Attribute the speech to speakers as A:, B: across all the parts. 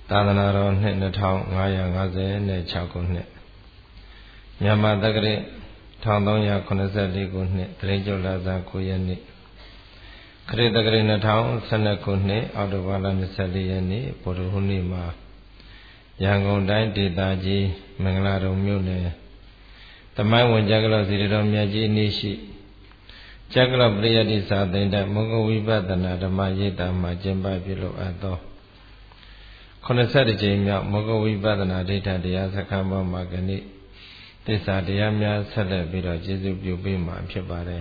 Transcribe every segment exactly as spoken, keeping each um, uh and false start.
A: သာသနာတော်နှစ်နှစ်ထောင်ငါးရာငါးဆယ်နဲ့ခြောက်ခုနှစ်မြန်မာတက္ကရာတစ်ထောင်သုံးရာခုနှစ်ဆယ်လေးခုနှစ်တရင်ကျော်လာဇန်ကိုရက်နေ့ခရစ်တက္ကရာနှစ်ထောင်ဆယ်နှစ်ခုနှစ်အောက်တိုဘာလနှစ်ဆယ်လေးရက်နေ့ဗုဒ္ဓဟူးနေ့မှာရန်ကုန်တိုင်းဒေသကြီးမင်္ဂလာတုံမြို့နယ်တမိုင်းဝင်ကြကလောစီရီတော်မြတ်ကြီးအနည်းရှိကြကလောပရိယတိစာသိမ့်တဲ့မောဂဝိပဿနာဓမ္မရိပ်သာမှာကျင်းပပြုလုပ်အပ်သောခုနှစ်ဆယ်ကြိမ်မြောက်မောဂဝိပဿနာဒိဋ္ဌတရားစခန်းပေါ်မှာကနေ့သစ္စာတရားများဆက်လက်ပြီးတော့ကျေးဇူးပြုပေးမှာဖြစ်ပါတယ်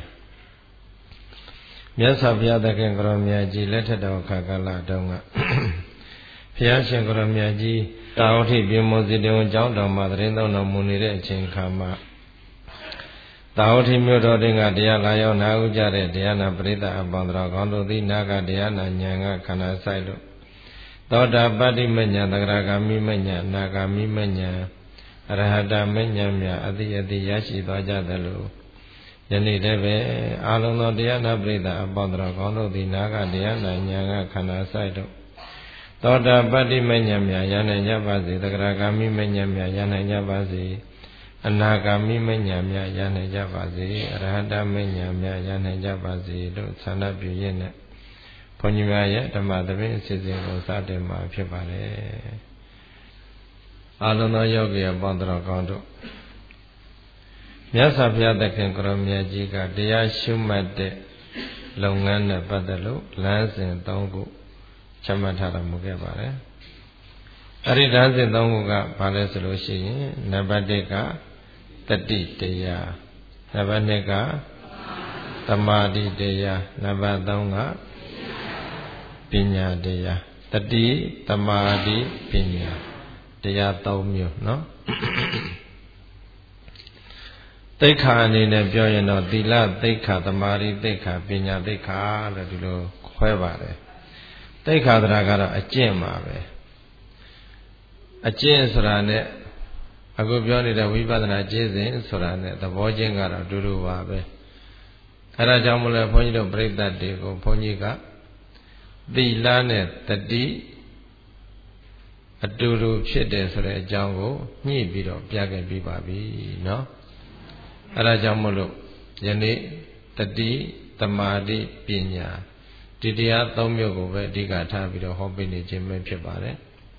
A: မြတ်စွာဘုရားသခင်ကိုရောမြတ်ကြီးလက်ထက်တော်ခါကာလတုန်းကဘုရားရှင်ကိုရောမြတ်ကြီးတာဝတိပြမောစီတေဝကျောင်းတော်မှာသတင်းသုံးတော်မူနေတဲ့အချိန်ခါမှာတာဝတိမြို့တော်တွင်ကတရားလာရောက်နာဥကြတဲ့တရားနာပရိသတ်အပေါင်းတော်ကောင်းတို့သည်နာကတရားနာဉာဏ်ကခန္ဓာဆိုင်လို့သောတာပတ္တိမဉ္ဇဉ်သဂရဂါမိမဉ္ဇဉ်အနာဂါမိမဉ္ဇဉ်အရဟတမဉ္ဇဉ်များအတိအတိရရှိသွားကြသလိုယနေ့တည်းပဲအာလုံးသောတရားနာပရိသတ်အပေါင်းတော်ကောင်းတို့သည်နာကတရားနာဉာဏ်ကခန္ဓာဆိုင်လို့သောတာပတ္တိမဉ္ဇဉ်များရနိုင်ကြပါစေသဂရဂါမိမဉ္ဇဉ်များရနိုင်ကြပါစေအနာဂါမိမဉ္ဇဉ်များရနိုင်ကြပါစေအရဟတမဉ္ဇဉ်များရနိုင်ကြပါစေလို့ဆန္ဒပြုရင်းနဲ့ဘုန်းကြီးများရဲ့ဓမ္မသဘင်အစီအစဉ်ကိုစတင်မှာဖြစ်ပါတယ်အာလုံးသောယောဂီအပေါင်းတော်ကောင်းတို့မြတ်စွာဘုရားသခင်ကိုရောမြတ်ကြီးကတရားရှုမှတ်တဲ့လုပ်ငန်းနဲ့ပတ်သက်လို့လမ်းစဉ်၃ခုချမှတ်ထားတော်မူခဲ့ပါတယ်အဲ့ဒီလမ်းစဉ်၃ခုကဘာလဲဆိုလို့ရှိရင်နံပါတ်၁ကတတိတရားနံပါတ်၂ကသမာဓိတရားနံပါတ်၃ကပညာတရားတတိသမာဓိပညာတရား၃မျိုးเนาะသိက္ခာအနေနဲ့ပြောရင်တော့သီလသိက္ခာသမာဓိသိက္ခာပညာသိက္ခာလို့ဒီလိုခွဲပါတယ်သိက္ခာတရားကတော့အကျင့်ပါပဲအကျင့်ဆိုတာနဲ့အခုပြောနေတဲ့ဝိပဿနာကျင့်စဉ်ဆိုတာနဲ့သဘောချင်းကတော့အတူတူပါပဲအဲဒါကြောင့်မလို့ဘုန်းကြီးတို့ပြိဿတ်တွေကိုဘုန်းကြီးကသီလနဲ့တတိအတူတူဖြစ်တယ်ဆိုတဲ့အကြောင်းကိုညှိပြီးတော့ပြခဲ့ပြီးပါပြီเนาะအဲဒါကြောင့်မလို့ယနေ့တတိသမာဓိပညာဒီတရား၃မျိုးကိုပဲအဓိကထားပြီးတော့ဟောပေးနေခြင်းပဲဖြစ်ပါတယ်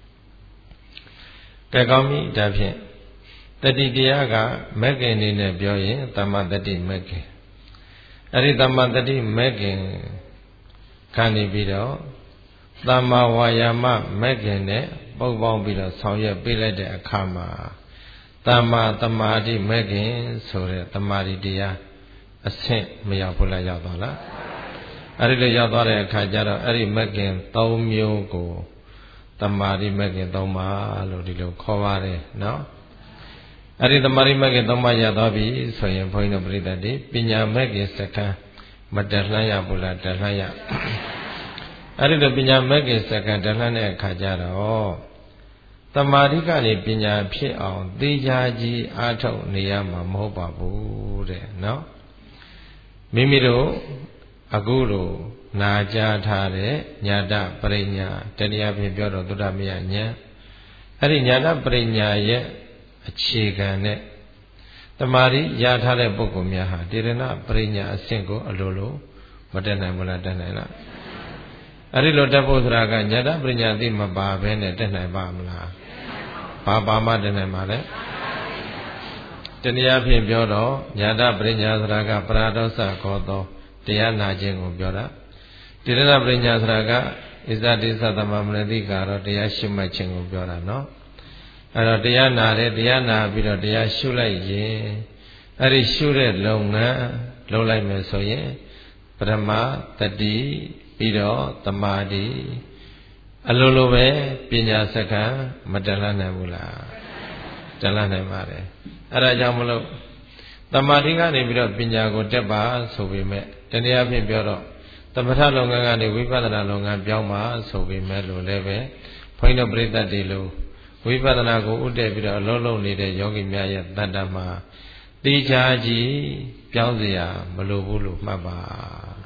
A: ကဲကောင်းပြီဒါဖြင့်တတိတရားကမဂ္ဂင်အနေနဲ့ပြောရင်သမ္မာတတိမဂ္ဂင်အဲဒီသမ္မာတတိမဂ္ဂင်ခံနေပြီးတော့သမ္မာဝါယာမမဂ္ဂင်နဲ့ပုတ်ပေါင်းပြီးတော့ဆောင်ရွက်ပေးလိုက်တဲ့အခါမှာသမ္မာသမာဓိမဂ္ဂင်ဆိုတဲ့သမာဓိတရားအဆင့်မရောက်ဘူးလားရောက်သွားလားအဲဒီလိုရောက်သွားတဲ့အခါကျတော့အဲ့ဒီမဂ္ဂင်၃မျိုးကိုသမာဓိမဂ္ဂင်၃ပါးလို့ဒီလိုခေါ်ပါတယ်နော်အဲ့ဒီသမာဓိမဂ္ဂင်၃ပါးရသွားပြီဆိုရင်ဘုန်းကြီးတို့ပြိဿတ်တွေပညာမဂ္ဂင်စကံမတလှမ်းရဘူးလားတလှမ်းရအဲ့ဒီလိုပညာမဂ္ဂင်စကံတလှမ်းတဲ့အခါကျတော့သမာဓိကနေပညာဖြစ်အောင်သိချာကြီးအားထုတ်နေရမှာမဟုတ်ပါဘူးတဲ့နော်မိမိတို့အခုလိုနာကြားထားတဲ့ညာတပရိညာတတရားဖြင့်ပြောတော့သုဒ္ဓမယညာအဲ့ဒီညာတပရိညာရဲ့အခြေခံနဲ့တမာရီရထားတဲ့ပုဂ္ဂိုလ်များဟာတေရဏပရိညာအဆင့်ကိုအလိုလိုမတက်နိုင်ဘူးလားတက်နိုင်လားအဲ့ဒီလိုတက်ဖို့ဆိုတာကညာတပရိညာသိမပါဘဲနဲ့တက်နိုင်ပါမလားဘာပါမှတက်နိုင်မှာလဲတတရားဖြင့်ပြောတော့ညာတပရိညာဆိုတာကပရာဒောသခေါ်သောတရားနာခြင်းကိုပြောတာတိရဏပရိညာဆိုတာကဣဇတိသသမမနတိကတော့တရားရှုမှတ်ခြင်းကိုပြောတာနော်အဲ့တော့တရားနာတယ်တရားနာပြီးတော့တရားရှုလိုက်ရင်အဲ့ဒီရှုတဲ့လုပ်ငန်းလုပ်လိုက်မယ်ဆိုရင်ပရမတတိပြီးတော့သမာဓိအလိုလိုပဲပညာစက္ကံမတလနိုင်ဘူးလားတလနိုင်ပါတယ်အဲ့ဒါကြောင့်မလို့သမာဓိကနေပြီးတော့ပညာကိုတက်ပါဆိုပေမဲ့တနည်းအားဖြင့်ပြောတော့သမထလုပ်ငန်းကနေဝိပဿနာလုပ်ငန်းပြောင်းပါဆိုပေမဲ့လို့လည်းပဲဘုန်းကြီးတို့ပြိဿတ်တွေလို့ဝိပဿနာကိုဥတည်ပြီးတော့အလုံးလုံးနေတဲ့ယောဂီများရဲ့တတ္တမှာတိချာကြီးပြောင်းเสียမလိုဘူးလို့မှတ်ပါ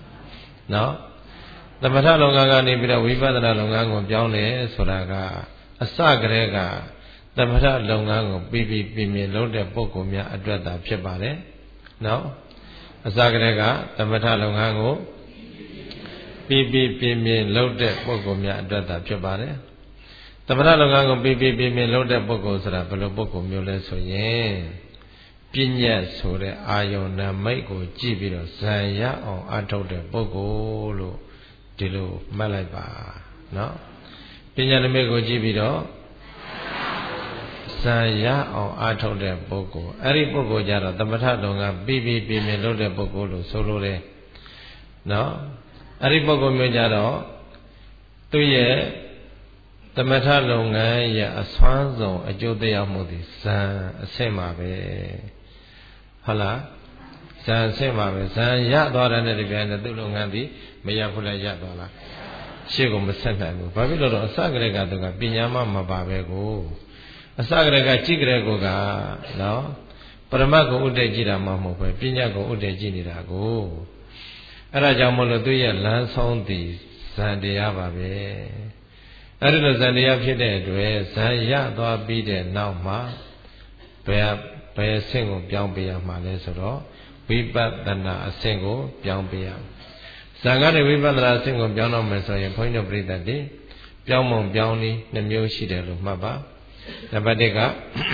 A: နော်သမထလုပ်ငန်းကနေပြီးတော့ဝိပဿနာလုပ်ငန်းကိုပြောင်းတယ်ဆိုတာကအစကတည်းကသမထလုပ်ငန်းကိုပြီးပြီးပြင်းပြင်းလုပ်တဲ့ပုဂ္ဂိုလ်များအတွက်သာဖြစ်ပါတယ်နော်အစကတည်းကသမထလုပ်ငန်းကိုပြီးပြီးပြင်းပြင်းလုပ်တဲ့ပုဂ္ဂိုလ်များအတွက်သာဖြစ်ပါတယ်သမထလုပ်ငန်းကိုပြီးပြီးပြင်းပြင်းလုပ်တဲ့ပုဂ္ဂိုလ်ဆိုတာဘယ်လိုပုဂ္ဂိုလ်မျိုးလဲဆိုရင်ပညာဆိုတဲ့အာယုန်နာမိတ်ကိုကြည့်ပြီးတော့ဇံရအောင်အထုတ်တဲ့ပုဂ္ဂိုလ်လို့ဒီလိုမှတ်လိုက်ပါနော်ပညာနာမိတ်ကိုကြည့်ပြီးတော့ဇံရအောင်အထုတ်တဲ့ပုဂ္ဂိုလ်အဲ့ဒီပုဂ္ဂိုလ်ကြတော့သမထလုပ်ငန်းပြီးပြီးပြင်းပြင်းလုပ်တဲ့ပုဂ္ဂိုလ်လို့ဆိုလိုတယ်နော်အဲ့ဒီပုဂ္ဂိုလ်မျိုးကြတော့သူရဲ့သမထလုပ်ငန်းရဲ့အစွမ်းဆုံးအကျိုးသက်ရောက်မှုဒီဇံအဆင့်မှာပဲဟုတ်လားဇံအဆင့်မှာပဲဇံရသွားတဲ့တပြိုင်နက်သူ့လုပ်ငန်းဒီမရဘူးလားရသွားလားရှေ့ကမဆက်နိုင်ဘူးဘာဖြစ်လို့တော့အစကတည်းကသူကပညာမှမပါပဲကိုအစကတည်းကကြည့်ကြတဲ့ကိုကနော်ပရမတ်ကိုဥတည်ကြည့်တာမှမဟုတ်ပဲပညာကိုဥတည်ကြည့်နေတာကိုအဲ့ဒါကြောင့်မလို့သူရဲ့လမ်းဆုံးသည်ဇံတရားပါပဲအဲ့ဒီလိုဇံတရားဖြစ်တဲ့အတွက်ဇံရသွားပြီးတဲ့နောက်မှာဘယ်ဘယ်အဆင့်ကိုပြောင်းပေးရမှာလဲဆိုတော့ဝိပဿနာအဆင့်ကိုပြောင်းပေးရမယ်ဇံကနေဝိပဿနာအဆင့်ကိုပြောင်းတော့မယ်ဆိုရင်ဘုန်းကြီးတို့ပြိတ္တတွေပြောင်းမုံပြောင်းနည်းနှမျိုးရှိတယ်လို့မှတ်ပါနံပါတ်တစ်က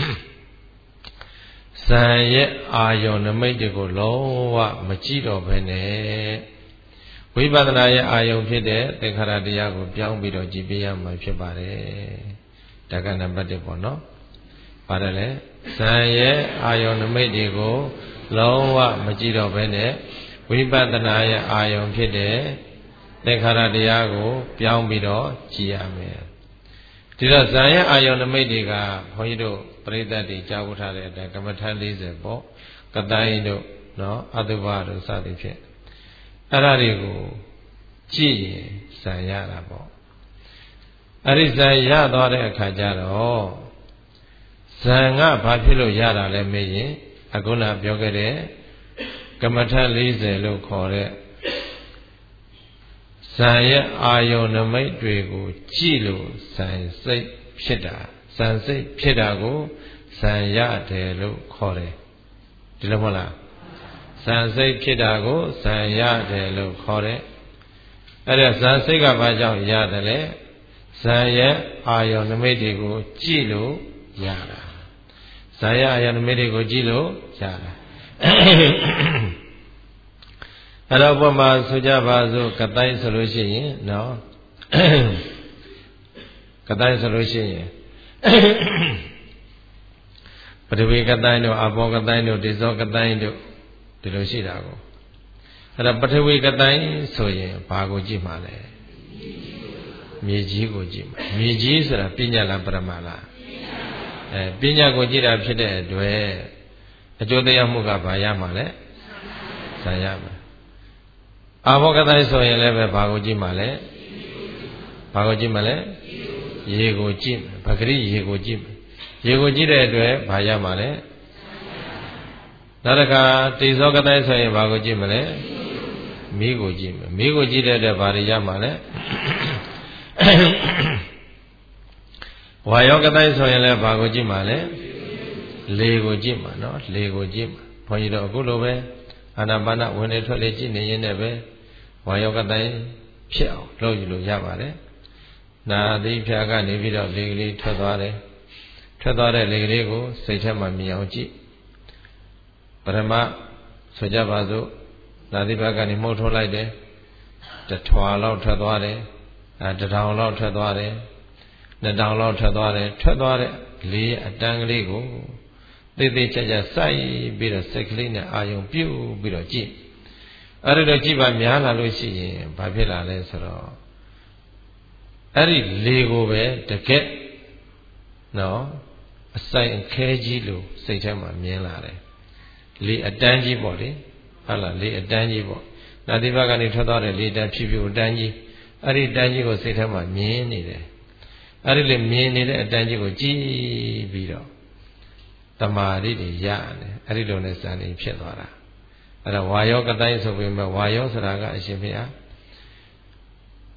A: ဇံရဲ့အာယုန်နမိတ်တွေကိုလုံးဝမကြည့်တော့ဘဲနဲ့ဝိပဿနာရဲ့အာယုံဖြစ်တဲ့သင်္ခါရတရားကိုပြောင်းပြီးတော့ကြည်ပြရမှာဖြစ်ပါတယ်။ဒါကနံပါတ်တစ်ပေါ့နော်။ပါတယ်လေဇံရဲ့အာယုံနမိတ်တွေကိုလုံးဝမကြည့်တော့ဘဲနဲ့ဝိပဿနာရဲ့အာယုံဖြစ်တဲ့သင်္ခါရတရားကိုပြောင်းပြီးတော့ကြည်ရမယ်။ဒီတော့ဇံရဲ့အာယုံနမိတ်တွေကဘုန်းကြီးတို့ပရိသတ်တွေကြားဝထားတဲ့အတိုင်းကမ္မထန်၄၀ပေါ့။ကတိုင်းတို့နော်အတုပတို့စသည်ဖြင့်အဲ့ဒါတွေကိုကြည့်ရင်ဇံရတာပေါ့အဲ့ဒီဇံရသွားတဲ့အခါကျတော့ဇံကဘာဖြစ်လို့ရတာလဲမေးရင်အခုနပြောခဲ့တဲ့ကမ္မထ၄၀လို့ခေါ်တဲ့ဇံရဲ့အာယုန်နမိတ်တွေကိုကြည့်လို့ဇံစိတ်ဖြစ်တာဇံစိတ်ဖြစ်တာကိုဇံရတယ်လို့ခေါ်တယ်ဒီလိုမဟုတ်လားဇံစိတ်ဖြစ်တာကိုဇံရတယ်လို့ခေါ်တယ်အဲ့ဒါဇံစိတ်ကဘာကြောင့်ရတယ်လဲဇံရဲ့အာယုန်နမိတ်တွေကိုကြည့်လို့ရတာဇံရဲ့အာယုန်နမိတ်တွေကိုကြည့်လို့ရတာအဲ့တော့ဘုမာဆိုကြပါစို့ကတိုင်းဆိုလို့ရှိရင်နော်ကတိုင်းဆိုလို့ရှိရင်ပထဝီကတိုင်းတို့အဘောကတိုင်းတို့ဒေဇောကတိုင်းတို့ဒီလိုရှိတာကိုအဲ့ဒါပထဝီကတိုင်းဆိုရင်ဘာကိုကြည့်မှလဲမြေကြီးကိုကြည့်မှာမြေကြီးဆိုတာပညာလားပရမလားအဲပညာကိုကြည့်တာဖြစ်တဲ့အတွက်အကျိုးတရားမှုကဘာရမှာလဲဇံရမှာအာဘောကတိုင်းဆိုရင်လည်းပဲဘာကိုကြည့်မှလဲဘာကိုကြည့်မှလဲရေကိုကြည့်ပဂရိရေကိုကြည့်ရေကိုကြည့်တဲ့အတွက်ဘာရမှာလဲနောက်တစ်ခါတေဇောကတိုင်းဆိုရင်ဘာကိုကြည့်မလဲမီးကိုကြည့်မယ်မီးကိုကြည့်တဲ့အတွက်ဘာတွေရမှာလဲဝါယောကတိုင်းဆိုရင်လည်းဘာကိုကြည့်မှာလဲလေကိုကြည့်မှာနော်လေကိုကြည့်မှာဘုန်းကြီးတို့အခုလိုပဲအာနာပါနဝင်နေထွက်လေကြည့်နေရင်လည်းပဲဝါယောကတိုင်းဖြစ်အောင်လုပ်ယူလို့ရပါတယ်နာသီးဖြာကနေပြီးတော့လေကလေးထွက်သွားတယ်ထွက်သွားတဲ့လေကလေးကိုစိတ်ထဲမှာမြင်အောင်ကြည့်ပရမဆိုကြပါစို့နာသီးဘက်ကနေမှုတ်ထုတ်လိုက်တယ်တထွာလောက်ထွက်သွားတယ်အဲတထောင်လောက်ထွက်သွားတယ်နှစ်ထောင်လောက်ထွက်သွားတယ်ထွက်သွားတဲ့လေအတန်းကလေးကိုသိသိချာချာစိုက်ပြီးတော့စိတ်ကလေးနဲ့အာယုံပြုတ်ပြီးတော့ကြည့်အဲ့ဒါတော့ကြည့်ပါများလာလို့ရှိရင်ဘာဖြစ်လာလဲဆိုတော့အဲ့ဒီလေကိုပဲတကက်နော်အစိုင်ခဲကြီးလို့စိတ်ထဲမှာမြင်လာတယ်လေအတန်းကြီးပေါ့လေဟုတ်လားလေအတန်းကြီးပေါ့နာတိဘကနေထွက်သွားတဲ့လေတန်းဖြူဖြူအတန်းကြီးအဲ့ဒီတန်းကြီးကိုစိတ်ထဲမှာမြင်နေတယ်အဲ့ဒီလေမြင်နေတဲ့အတန်းကြီးကိုကြည့်ပြီးတော့တမာရီတွေရတယ်အဲ့ဒီလိုနဲ့စံနေဖြစ်သွားတာအဲ့ဒါဝါယောကတိုင်းဆိုပေမဲ့ဝါယောဆိုတာကအရှင်ဘုရား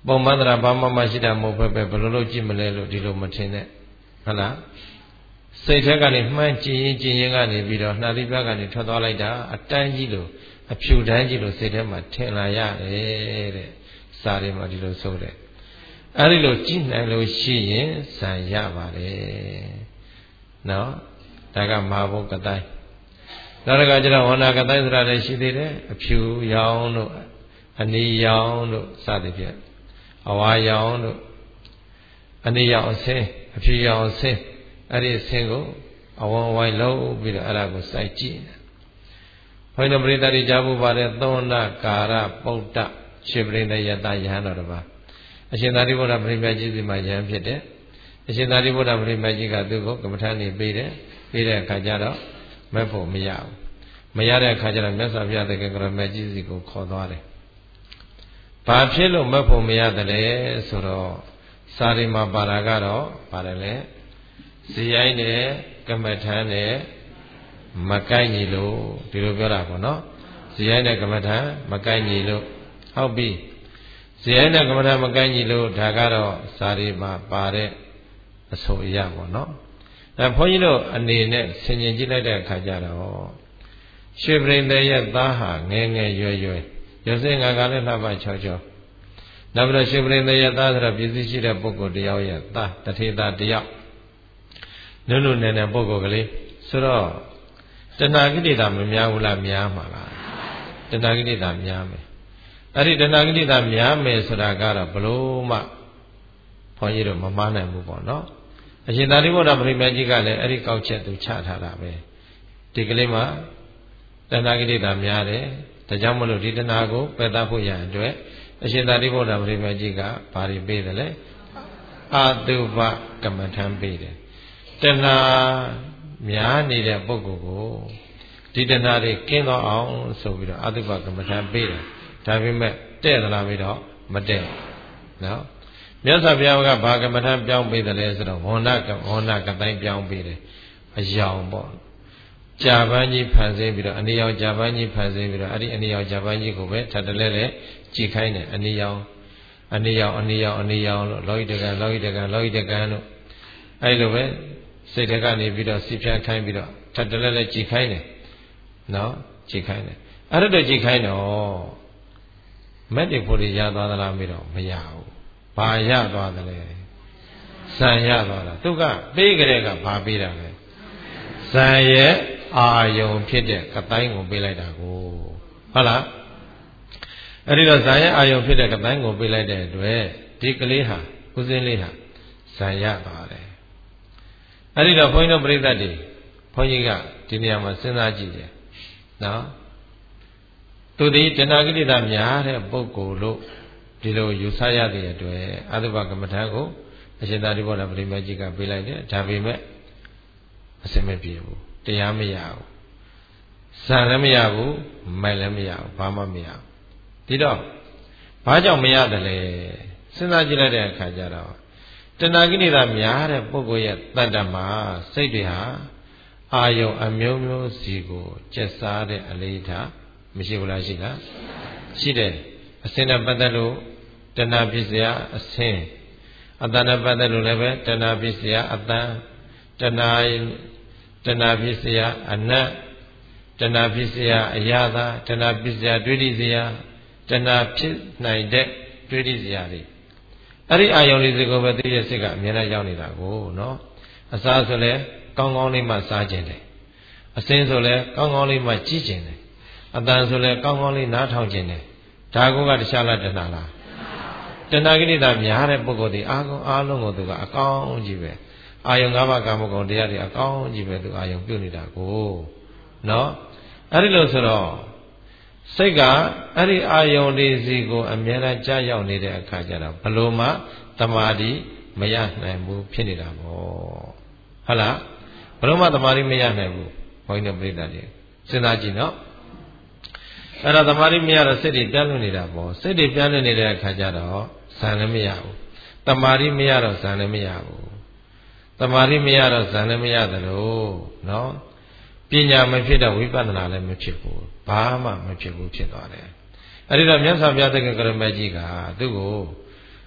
A: ပုံမှန်တရားဘာမှမရှိတာမဟုတ်ပဲဘယ်လိုလုပ်ကြည့်မလဲလို့ဒီလိုမထင်နဲ့ဟုတ်လားစိတ်ထဲကနေမှန်းကြည့်ရင်ကြည့်ရင်ကနေပြီးတော့နှာသီးပြားကနေထွက်သွားလိုက်တာအတန်းကြီးလို့အဖြူတန်းကြီးလို့စိတ်ထဲမှာထင်လာရတယ်တဲ့စာတွေမှာဒီလိုဆိုတယ်အဲ့ဒီလိုကြည့်နိုင်လို့ရှိရင်ဇံရပါတယ်နော်ဒါကမဟာဘုတ်ကတိုင်းနောက်တစ်ခါကျတော့ဝန္နာကတိုင်းဆိုတာလည်းရှိသေးတယ်အဖြူရောင်တို့အနီရောင်တို့စသည်ဖြင့်အဝါရောင်တို့အနီရောင်အဆင်းအဖြူရောင်အဆင်းအဲ့ဒီအဆင်းကိုအဝဝိုင်းလုံးပြီးတော့အဲ့ဒါကိုစိုက်ကြည့်ဘုန်းတော်ပရိသတ်တွေကြားဖို့ပါတယ်သောနာကာရပုဒ္ဒရှင်ပရိသတ်ယတယဟန်တော်တစ်ပါးအရှင်သာရိပုတ္တပရိမြတ်ကြီးစီမှာယဟန်ဖြစ်တယ်အရှင်သာရိပုတ္တပရိမြတ်ကြီးကသူ့ကိုကမ္မထာနေပေးတယ်ပေးတဲ့အခါကျတော့မဲ့ဖို့မရဘူးမရတဲ့အခါကျတော့မြတ်စွာဘုရားတကယ်ကရမကြီးစီကိုခေါ်သွားတယ်ဘာဖြစ်လို့မဲ့ဖို့မရတယ်လဲဆိုတော့စာရီမှာပါတာကတော့ပါတယ်လေဇီရိုင်းနဲ့ကမ္မထာနဲ့မကိုက်ညီလို့ဒီလိုပြောတာပေါ့နော်ဇီရိုင်းနဲ့ကမ္မထာမကိုက်ညီလို့ဟုတ်ပြီဇီရိုင်းနဲ့ကမ္မထာမကိုက်ညီလို့ဒါကတော့စာရီမှာပါတဲ့အဆိုအရပေါ့နော်အဲဘုန်းကြီးတို့အနေနဲ့ဆင်ញင်ကြည့်လိုက်တဲ့အခါကျတော့ရွှေပရိသေရဲ့သားဟာငယ်ငယ်ရွယ်ရွယ်ရွယ်စင်ငါကလည်းလှပချောချောနောက်ပြီးတော့ရွှေပရိသေရဲ့သားဆိုတော့ပြည့်စုံရှိတဲ့ပုဂ္ဂိုလ်တယောက်ရဲ့သားတထေသားတယောက်နုနုနယ်နယ်ပုဂ္ဂိုလ်ကလေးဆိုတော့တဏှာကိလေသာမများဘူးလားများမှာလားတဏှာကိလေသာများမယ်အဲ့ဒီတဏှာကိလေသာများမယ်ဆိုတာကတော့ဘလို့မှဘုန်းကြီးတို့မမှားနိုင်ဘူးပေါ့နော်အရှင်သာရိပုတ္တပရိမြတ်ကြီးကလည်းအဲ့ဒီကောက်ချက်သူချထားတာပဲဒီကလေးမှာတဏှာကိလေသာများတယ်ဒါကြောင့်မလို့ဒီတဏှာကိုပယ်တတ်ဖို့ရန်အတွက်အရှင်သာရိပုတ္တပရိမြတ်ကြီးကဘာတွေပေးတယ်လဲအာတုပကမ္မထံပေးတယ်တဏှာများနေတဲ့ပုဂ္ဂိုလ်ကိုဒီတဏှာတွေကင်းတော့အောင်ဆိုပြီးတော့အာတုပကမ္မထံပေးတယ်ဒါပေမဲ့တဲ့သလားပြီးတော့မတဲ့နော်မြတ်စွာဘုရားကဘာကမ္မထံပြောင်းပေးတယ်လဲဆိုတော့ဝန္ဒကဝန္ဒကတိုင်းပြောင်းပေးတယ်အယောင်ပေါ့ကြာပန်းကြီးဖန်ဆင်းပြီးတော့အနိယောင်ကြာပန်းကြီးဖန်ဆင်းပြီးတော့အဲ့ဒီအနိယောင်ကြာပန်းကြီးကိုပဲထပ်တလဲလဲကြည်ခိုင်းတယ်အနိယောင်အနိယောင်အနိယောင်အနိယောင်လို့လောဟိတကံလောဟိတကံလောဟိတကံလို့အဲ့လိုပဲစိတ်ထဲကနေပြီးတော့စီဖြန်းခိုင်းပြီးတော့ထပ်တလဲလဲကြည်ခိုင်းတယ်နော်ကြည်ခိုင်းတယ်အဲ့ဒါတော့ကြည်ခိုင်းတော့မက်တေဖို့ရသွားသလားမေးတော့မရဘူးဘာရသွားသလဲဇံရသွားတာသူကပေးကြတဲ့ကဘာပေးတာလဲဇံရဲ့အာယုံဖြစ်တဲ့ကတိုင်းကိုပေးလိုက်တာကိုဟုတ်လားအဲ့ဒီတော့ဇံရဲ့အာယုံဖြစ်တဲ့ကတိုင်းကိုပေးလိုက်တဲ့အတွက်ဒီကလေးဟာဥစဉ်လေးဟာဇံရသွားတယ်အဲ့ဒီတော့ဘုန်းကြီးတို့ပြိဿတ်တွေဘုန်းကြီးကဒီနေရာမှာစဉ်းစားကြည့်တယ်နော်သူဒီတဏှာကိလေသာများတဲ့ပုဂ္ဂိုလ်လို့ဒီလိုယူဆရတဲ့အတွက်အတုပကမ္မထာကိုအရှင်သာရိပုတ္တပရိမြတ်ကြီးကပေးလိုက်တယ်ဒါပေမဲ့အစမပြေဘူးတရားမရဘူးဇာလည်းမရဘူးမိုက်လည်းမရဘူးဘာမှမရဘူးဒီတော့ဘာကြောင့်မရတယ်လဲစဉ်းစားကြည့်လိုက်တဲ့အခါကျတော့တဏှာကိလေသာများတဲ့ပုဂ္ဂိုလ်ရဲ့တတ္တမှာစိတ်တွေဟာအာယုံအမျိုးမျိုးစီကိုကျက်စားတဲ့အလေးထားမရှိဘူးလားရှိလားရှိတယ်အစင်းနဲ့ပတ်သက်လို့တဏှာပစ္စယအစင်းအတ္တနဲ့ပတ်သက်လို့လည်းပဲတဏှာပစ္စယအတ္တတဏှာတဏှာပစ္စယအနတ်တဏှာပစ္စယအယသာတဏှာပစ္စယတွေးတိစရာတဏှာဖြစ်နိုင်တဲ့တွေးတိစရာတွေအဲ့ဒီအာယုံလေးစကိုပဲသိတဲ့စိတ်ကအမြဲတမ်းရောက်နေတာကိုနော်အစားဆိုလဲကောင်းကောင်းလေးမှစားခြင်းတယ်အစင်းဆိုလဲကောင်းကောင်းလေးမှကြည့်ခြင်းတယ်အတန်ဆိုလဲကောင်းကောင်းလေးနားထောင်ခြင်းတယ်ဒါကကတခြားလားတဏှာလားတဏှာကိလေသာများတဲ့ပုဂ္ဂိုလ်ဒီအားကောင်းအားလုံးကိုသူကအကောင်းကြီးပဲအာယုံ၅ပါးကာမဂုဏ်တရားတွေအကောင်းကြီးပဲသူအာယုံပြုနေတာကိုနော်အဲ့ဒီလိုဆိုတော့စိတ်ကအဲ့ဒီအာယုံလေးစီကိုအမြဲတမ်းကြားရောက်နေတဲ့အခါကျတော့ဘလို့မှတမာတိမရနိုင်ဘူးဖြစ်နေတာပေါ့ဟုတ်လားဘလို့မှတမာတိမရနိုင်ဘူးဘုန်းကြီးတို့ပြိတ္တာတွေစဉ်းစားကြည့်နော်အဲ့ဒါတမာတိမရတော့စိတ်တွေပြန့်လွင့်နေတာပေါ့စိတ်တွေပြန့်လွင့်နေတဲ့အခါကျတော့ဇံလည်းမရဘူးတမာတိမရတော့ဇံလည်းမရဘူးတမာတိမရတော့ဇံလည်းမရသလိုနော်ပညာမဖြစ်တော့ဝိပဿနာလည်းမဖြစ်ဘူးဘာမှမဖြစ်ဘူးဖြစ်သွားတယ်အဲ့ဒီတော့မြတ်စွာဘုရားတက္ကကရမကြီးကသူ့ကို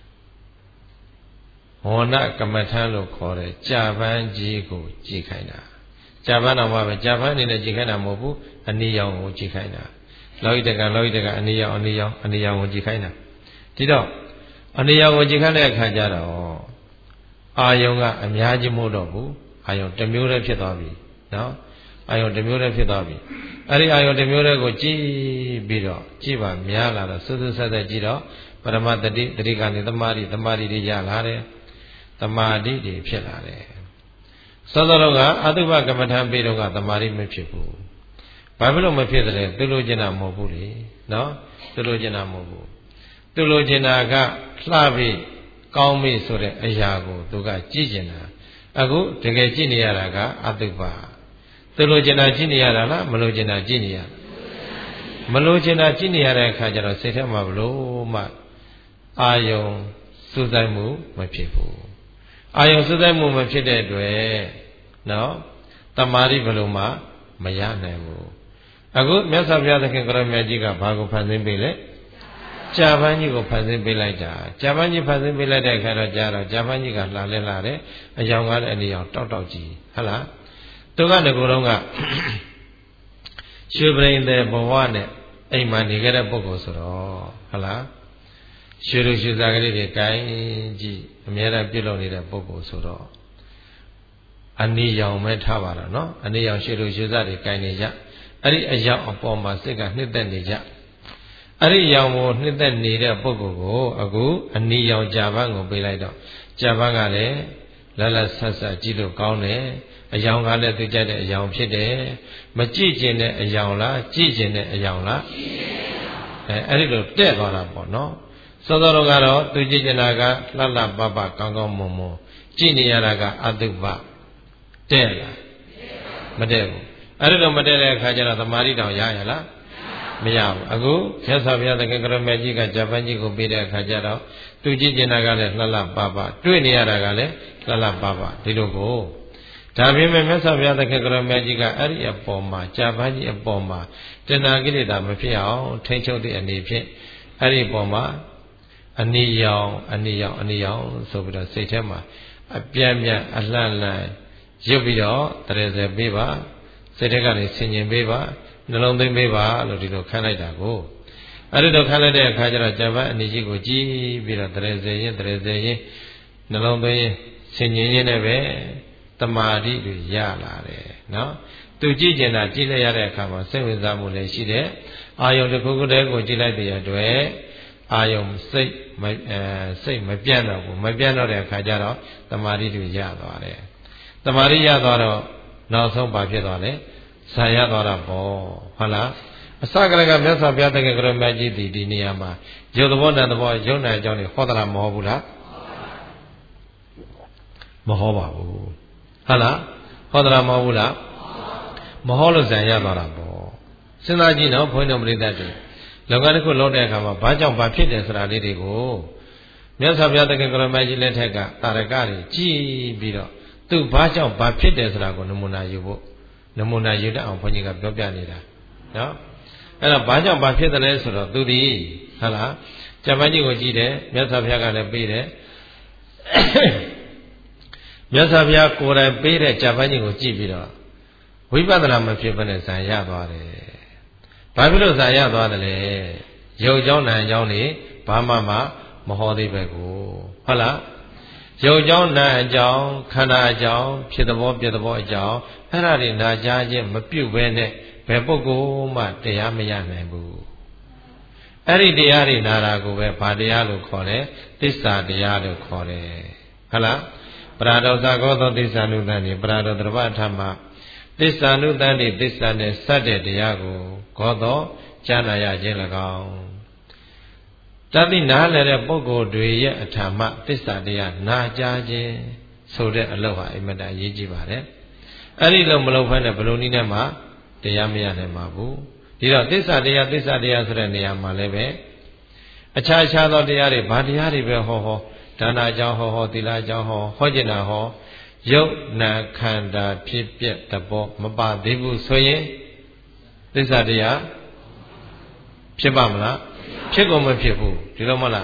A: ဝဏကမ္မထံလို့ခေါ်တဲ့ကြာပန်းကြီးကိုကြည်ခိုင်းတာကြာပန်းတော်မှာပဲကြာပန်းအနေနဲ့ကြည်ခိုင်းတာမဟုတ်ဘူးအနီရောင်ကိုကြည်ခိုင်းတာလောဟိတကလောဟိတကအနီရောင်အနီရောင်အနီရောင်ကိုကြည်ခိုင်းတာဒီတော့အနီရောင်ကိုကြည်ခိုင်းတဲ့အခါကျတော့အာယုံကအများကြီးမဟုတ်တော့ဘူးအာယုံတစ်မျိုးတည်းဖြစ်သွားပြီနော်အာယုံတစ်မျိုးတည်းဖြစ်သွားပြီအဲ့ဒီအာယုံတစ်မျိုးတည်းကိုကြည်ပြီးတော့ကြည်ပါများလာတော့စွတ်စွတ်ဆက်ဆက်ကြည်တော့ပရမတတိတတိကနေသမာဓိသမာဓိတွေရလာတယ်သမာဓိတွေဖြစ်လာတယ်သောသောတော့ကအတုပကမ္မထံပြီးတော့ကသမာဓိမဖြစ်ဘူးဘာဖြစ်လို့မဖြစ်တယ်လဲသူလိုချင်တာမဟုတ်ဘူးလေနော်သူလိုချင်တာမဟုတ်ဘူးသူလိုချင်တာကလှပြီးကောင်းပြီဆိုတဲ့အရာကိုသူကကြည့်ကျင်တာအခုတကယ်ကြည့်နေရတာကအတုပသူလိုချင်တာကြည့်နေရတာလားမလိုချင်တာကြည့်နေရမလိုချင်တာကြည့်နေရတဲ့အခါကျတော့စိတ်ထဲမှာဘလို့မှအာယုံစူးစိုက်မှုမဖြစ်ဘူးအာယုံစူးစိုက်မှုမဖြစ်တဲ့အတွက်နော်တမာတိဘလို့မှမရနိုင်ဘူးအခုမြတ်စွာဘုရားသခင်ကိုရမြတ်ကြီးကဘာကိုဖန်ဆင်းပေးလဲကြာပန်းကြီးကိုဖန်ဆင်းပေးလိုက်တာကြာပန်းကြီးဖန်ဆင်းပေးလိုက်တဲ့အခါတော့ကြာတော့ကြာပန်းကြီးကလှလဲလာတယ်အယောင်ကားလည်းအနီရောင်တောက်တောက်ကြီးဟုတ်လားသူကငကိုယ်တော့ကရွှေပရိန်တဲ့ဘဝနဲ့အိမ်မှာနေခဲ့တဲ့ပုဂ္ဂိုလ်ဆိုတော့ဟုတ်လားရွှေလူရွှေစားကလေးတွေကိုင်းကြည့်အများအားပြုတ်လို့နေတဲ့ပုဂ္ဂိုလ်ဆိုတော့အနီရောင်ပဲထားပါတော့နော်အနီရောင်ရွှေလူရွှေစားတွေကိုင်းနေကြအဲ့ဒီအယောင်အပေါ်မှာစိတ်ကနှစ်သက်နေကြအဲ့ဒီရောင်ကိုနှစ်သက်နေတဲ့ပုဂ္ဂိုလ်ကိုအခုအနီရောင်ကြာပန်းကိုပေးလိုက်တော့ကြာပန်းကလည်းလတ်လတ်ဆက်ဆက်ကြည့်လို့ကောင်းတယ်အယောင်ကလည်းသိကြတဲ့အယောင်ဖြစ်တယ်မကြည့်ကျင်တဲ့အယောင်လားကြည့်ကျင်တဲ့အယောင်လားအဲအဲ့ဒီလိုတဲ့သွားတာပေါ့နော်စောစောတော့ကတော့သူကြည့်ကျင်တာကလှလှပပကောင်းကောင်းမွန်မွန်ကြည့်နေရတာကအတုပတဲ့လားမတဲ့ဘူးအဲ့ဒီလိုမတဲ့တဲ့အခါကျတော့သမာဓိတောင်ရရလားမရဘူးအခုမြတ်စွာဘုရားသခင်ကရမေကြီးကဂျပန်ကြီးကိုပေးတဲ့အခါကျတော့သူကြည့်ကျင်တာကလည်းလှလှပပတွေ့နေရတာကလည်းလှလှပပဒီလိုကိုဒါပေမဲ့မြတ်စွာဘုရားသခင်ကရမေကြီးကအဲ့ဒီအပေါ်မှာဂျပန်ကြီးအပေါ်မှာတဏှာကိလေသာမဖြစ်အောင်ထိန်းချုပ်တဲ့အနေဖြင့်အဲ့ဒီပေါ်မှာအနိယောင်အနိယောင်အနိယောင်ဆိုပြီးတော့စိတ်ထဲမှာအပြတ်ပြတ်အလှန့်လှန့်ရွတ်ပြီးတော့တရေစဲပေးပါစိတ်ထဲကနေဆင်ញင်ပေးပါနှလုံးသွင်းပေးပါလို့ဒီလိုခန့်လိုက်တာကိုအဲ့ဒီတော့ခန့်လိုက်တဲ့အခါကျတော့ဂျပန်အနိကြီးကိုကြည့်ပြီးတော့တရေစဲရင်တရေစဲရင်နှလုံးသွင်းရင်ဆင်ញင်ရင်းနဲ့ပဲတမာတိတွေရလာတယ်နော်သူကြည့်ကျင်တာကြည့်လိုက်ရတဲ့အခါမှာစိတ်ဝင်စားမှုလည်းရှိတယ်အာယုံတစ်ခုခုတည်းကိုကြည့်လိုက်တဲ့အတွက်အာယုံစိတ်မအဲစိတ်မပြတ်တော့ဘူးမပြတ်တော့တဲ့အခါကျတော့တမာတိတွေရသွားတယ်တမာတိရသွားတော့နောက်ဆုံးဘာဖြစ်သွားလဲဇာရသွားတာပေါ့ဟုတ်လားအစကလည်းကမြတ်စွာဘုရားတကယ်ကရမကြီးဒီဒီနေရာမှာရုပ်သဘောတန်သဘောရုပ်နာအကြောင်းတွေဟောတာမဟုတ်ဘူးလားမဟောပါဘူးဟုတ်လားဟောတာမဟုတ်ဘူးလားမဟောလို့ဇာရသွားတာပေါ့စဉ်းစားကြည့်နော်ဘုန်းတော်ပရိသတ်တွေလောကတစ်ခုလုံးတဲ့အခါမှာဘာကြောင့်ဘာဖြစ်တယ်ဆိုတာလေးတွေကိုမြတ်စွာဘုရားတကယ်ကရမကြီးလက်ထက်ကတာရကတွေကြည်ပြီးတော့သူဘာကြောင့်ဘာဖြစ်တယ်ဆိုတာကိုနမူနာယူဖို့နမူနာယူတတ်အောင်ဘုန်းကြီးကပြောပြနေတာနော်အဲ့တော့ဘာကြောင့်ဘာဖြစ်တယ်လဲဆိုတော့သူဒီဟုတ်လားဂျပန်ကြီးကိုကြည့်တယ်မြတ်စွာဘုရားကလည်းပေးတယ်မြတ်စွာဘုရားကိုယ်တိုင်ပေးတဲ့ဂျပန်ကြီးကိုကြည့်ပြီးတော့ဝိပဿနာမဖြစ်ဘဲနဲ့ဇာရသွားတယ်ဘာဖြစ်လို့ဇာရသွားတယ်လဲရုပ်เจ้าနာမ်เจ้าနေဘာမှမမဟောသေးပဲကိုဟုတ်လားရုပ်เจ้าနာမ်အကြောင်းခန္ဓာအကြောင်းဖြစ်သဘောပြသဘောအကြောင်းအဲ့ဒါတွေနာကြားခြင်းမပြုတ်ဘဲနဲ့ဘယ်ပုဂ္ဂိုလ်မှတရားမရနိုင်ဘူးအဲ့ဒီတရားတွေနာတာကိုပဲဘာတရားလို့ခေါ်လဲသစ္စာတရားလို့ခေါ်တယ်ဟုတ်လားပရာဒောသကောသောသစ္စာနုတ္တန်ဒီပရာဒောတရပထမသစ္စာနုတ္တန်ဒီသစ္စာနဲ့စတဲ့တရားကိုခေါ်တော့ကြားနာရခြင်း၎င်းတတိနားလည်းတဲ့ပုဂ္ဂိုလ်တွေရဲ့အထာမသစ္စာတရားနာကြားခြင်းဆိုတဲ့အလုပ်ဟာအမတအရေးကြီးပါတယ်အဲ့ဒီလိုမလုပ်ဖက်နဲ့ဘယ်လိုနည်းနဲ့မှတရားမရနိုင်ပါဘူးဒီတော့သစ္စာတရားသစ္စာတရားဆိုတဲ့နေရာမှာလည်းပဲအခြားခြားသောတရားတွေဘာတရားတွေပဲဟောဟောဒါနအကြောင်းဟောဟောသီလအကြောင်းဟောဟောကျင်တာဟောယုတ်နာခန္ဓာဖြစ်ပြက်တဘောမပါသေးဘူးဆိုရင်သစ္စာတရားဖြစ်ပါမလားဖြစ်ကုန်မဖြစ်ဘူးဒီလိုမဟုတ်လား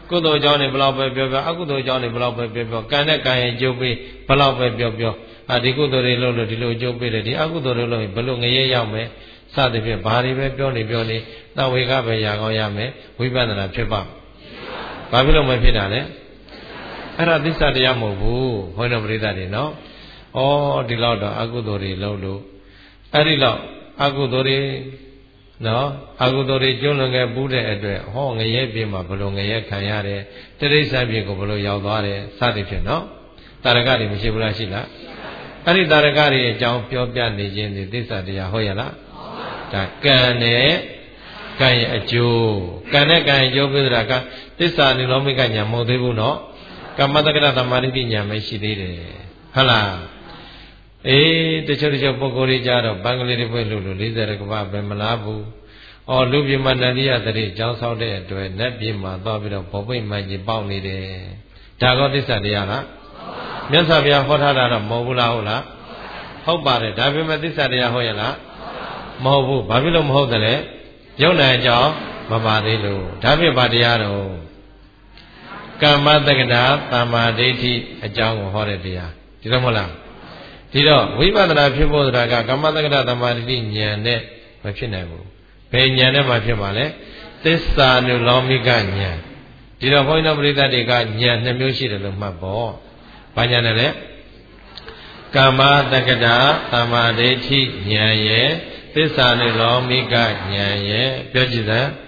A: ကုသိုလ်ကြောင့်နေဘလောက်ပဲပြောပြောအကုသိုလ်ကြောင့်နေဘလောက်ပဲပြောပြောကံနဲ့ကံရဲ့အကျိုးပေးဘလောက်ပဲပြောပြောအာဒီကုသိုလ်တွေလုပ်လို့ဒီလိုအကျိုးပေးတယ်ဒီအကုသိုလ်တွေလုပ်ရင်ဘလို့ငရဲရောက်မယ်စသဖြင့်ဘာတွေပဲပြောနေပြောနေသဝေကပဲရာကောင်းရမယ်ဝိပဿနာဖြစ်ပါဘာဖြစ်လို့မဖြစ်တာလဲအဲ့ဒါသစ္စာတရားမဟုတ်ဘူးဘုန်းတော်ပရိသတ်တွေနော်ဩဒီလောက်တော့အကုသိုလ်တွေလုပ်လို့အဲ့ဒီလောက်အကုသိုလ်တွေနော်အကုသိုလ်တွေကျွလွန်ခဲ့ပူးတဲ့အတွက်ဟောငရဲပြေမှာဘလို့ငရဲခံရတယ်တိရိစ္ဆာန်ပြေကိုဘလို့ရောက်သွားတယ်စသဖြင့်နော်တာရကတွေမရှိဘူးလားရှိလားအဲ့ဒီတာရကတွေအကြောင်းပြောပြနေခြင်းဒီသစ္စာတရားဟုတ်ရလားဒါကံနဲ့ကံရဲ့အကျိုးကံနဲ့ကံရဲ့အကျိုးပြတာကသစ္စာနိရောမိကညာမဟုတ်သေးဘူးနော်ကမ္မတက္ကရသမာဓိညာမရှိသေးတယ်ဟုတ်လားအေးတချို့တချို့ပုဂ္ဂိုလ်တွေကြတော့ဘင်္ဂလီတွေပဲလို့လို့၄၀ကဘာပဲမလားဘူး။အော်လူပြည်မှာနန္ဒီယတတိကျောင်းဆောက်တဲ့အတွက်နတ်ပြည်မှာသွားပြီးတော့ဘောပိတ်မှန်ကြီးပေါက်နေတယ်။ဒါကောသစ္စာတရားလား။မြတ်စွာဘုရားဟောထားတာတော့မဟုတ်ဘူးလားဟုတ်လား။ဟုတ်ပါတယ်ဒါပေမဲ့သစ္စာတရားဟုတ်ရလား။မဟုတ်ဘူး။ဘာဖြစ်လို့မဟုတ်တယ်လဲ။ယုံနာအကြောင်းမပါသေးလို့ဒါဖြစ်ပါတရားတော့ကမ္မတက္ကတာသမ္မာဒိဋ္ဌိအကြောင်းကိုဟောတဲ့တရားဒီလိုမဟုတ်လား။ဒီတော့ဝိပဿနာဖြစ်ဖို့ဆိုတာကကမ္မတက္ကရသမာဓိဉာဏ်နဲ့မဖြစ်နိုင်ဘူးဘယ်ဉာဏ်နဲ့မှဖြစ်မှာလဲသစ္စာနုလောမိကဉာဏ်ဒီတော့ဘုန်းကြီးတို့ပရိသတ်တွေကဉာဏ်နှစ်မျိုးရှိတယ်လို့မှတ်ပေါ့ဘာဉာဏ်နဲ့လဲကမ္မတက္ကရသမာဓိဉာဏ်ရဲ့သစ္စာနုလောမိကဉာဏ်ရဲ့ပြောကြည့်စမ်း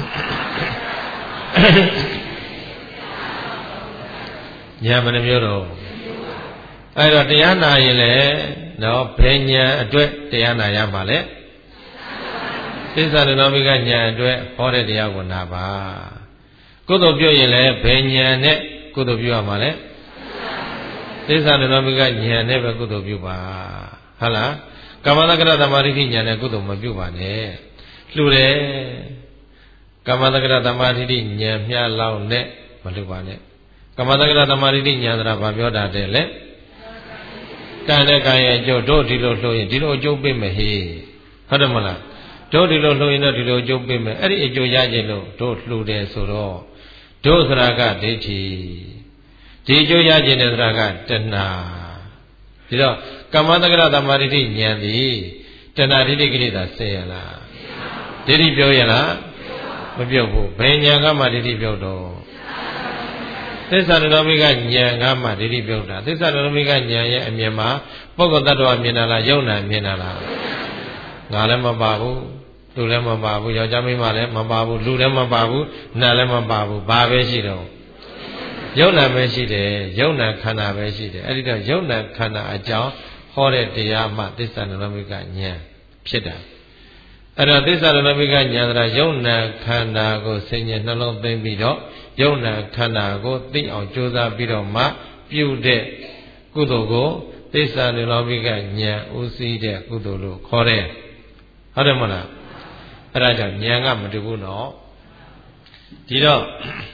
A: ဉာဏ်ဘယ်နှမျိုးတော့အဲ့တော့တရားနာရင်လေနော်ဘယ်ဉာဏ်အတွက်တရားနာရမှာလဲသစ္စာနုလောမိကဉာဏ်အတွက်ဟောတဲ့တရားကိုနာပါကုသိုလ်ပြုရင်လည်းဘယ်ဉာဏ်နဲ့ကုသိုလ်ပြုရမှာလဲသစ္စာနုလောမိကဉာဏ်နဲ့ပဲကုသိုလ်ပြုပါဟုတ်လားကမ္မတက္ကရသမာဓိဉာဏ်နဲ့ကုသိုလ်မပြုပါနဲ့လှူတယ်ကမ္မတက္ကရသမာဓိဉာဏ်မျှလောက်နဲ့မလှူပါနဲ့ကမ္မတက္ကရသမာဓိဉာဏ်ဆိုတာဘာပြောတာတဲ့လဲကံနဲ့ကံရဲ့အကျိုးတို့ဒီလိုလှုပ်ရင်ဒီလိုအကျိုးပေးမယ်ဟေးဟုတ်တယ်မလားတို့ဒီလိုလှုပ်ရင်တော့ဒီလိုအကျိုးပေးမယ်အဲ့ဒီအကျိုးရခြင်းလို့တို့လှူတယ်ဆိုတော့တို့ဆိုတာကဒိဋ္ဌိဒီအကျိုးရခြင်းတဲ့ဆိုတာကတဏှာဒီတော့ကမ္မတက္ကရသမာဓိဉာဏ်သည်တဏှာဒိဋ္ဌိကိလေသာဆင်းရလားဒိဋ္ဌိပြောရလားမပြောဘူးဘယ်ဉာဏ်ကမှဒိဋ္ဌိပြောတော့သစ္စာနုလောမိကဉာဏ်ကမှဒိဋ္ဌိပြုတ်တာသစ္စာနုလောမိကဉာဏ်ရဲ့အမြင်မှာပုဂ္ဂိုလ်တ attva မြင်တာလားယုံနာမြင်တာလားငါလည်းမပါဘူးလူလည်းမပါဘူးယောက်ျားမိန်းမလည်းမပါဘူးလူလည်းမပါဘူးနတ်လည်းမပါဘူးဘာပဲရှိတော့ယုံနာပဲရှိတယ်ယုံနာခန္ဓာပဲရှိတယ်အဲ့ဒီတော့ယုံနာခန္ဓာအကြောင်းဟောတဲ့တရားမှသစ္စာနုလောမိကဉာဏ်ဖြစ်တာအဲ့တော့သစ္စာနုလောမိကဉာဏ်ဆိုတာယုံနာခန္ဓာကိုစိတ်ဉာဏ်နှလုံးသွင်းပြီးတော့ယုံနာခန္ဓာကိုသိအောင်ကြိုးစားပြီးတော့မှပြုတဲ့ကုသိုလ်ကိုသစ္စာနုလောမိကဉာဏ်ဥသိတဲ့ကုသိုလ်လို့ခေါ်တယ်ဟုတ်တယ်မလားအဲ့ဒါကြောင့်ဉာဏ်ကမတူဘူးနော်ဒီတော့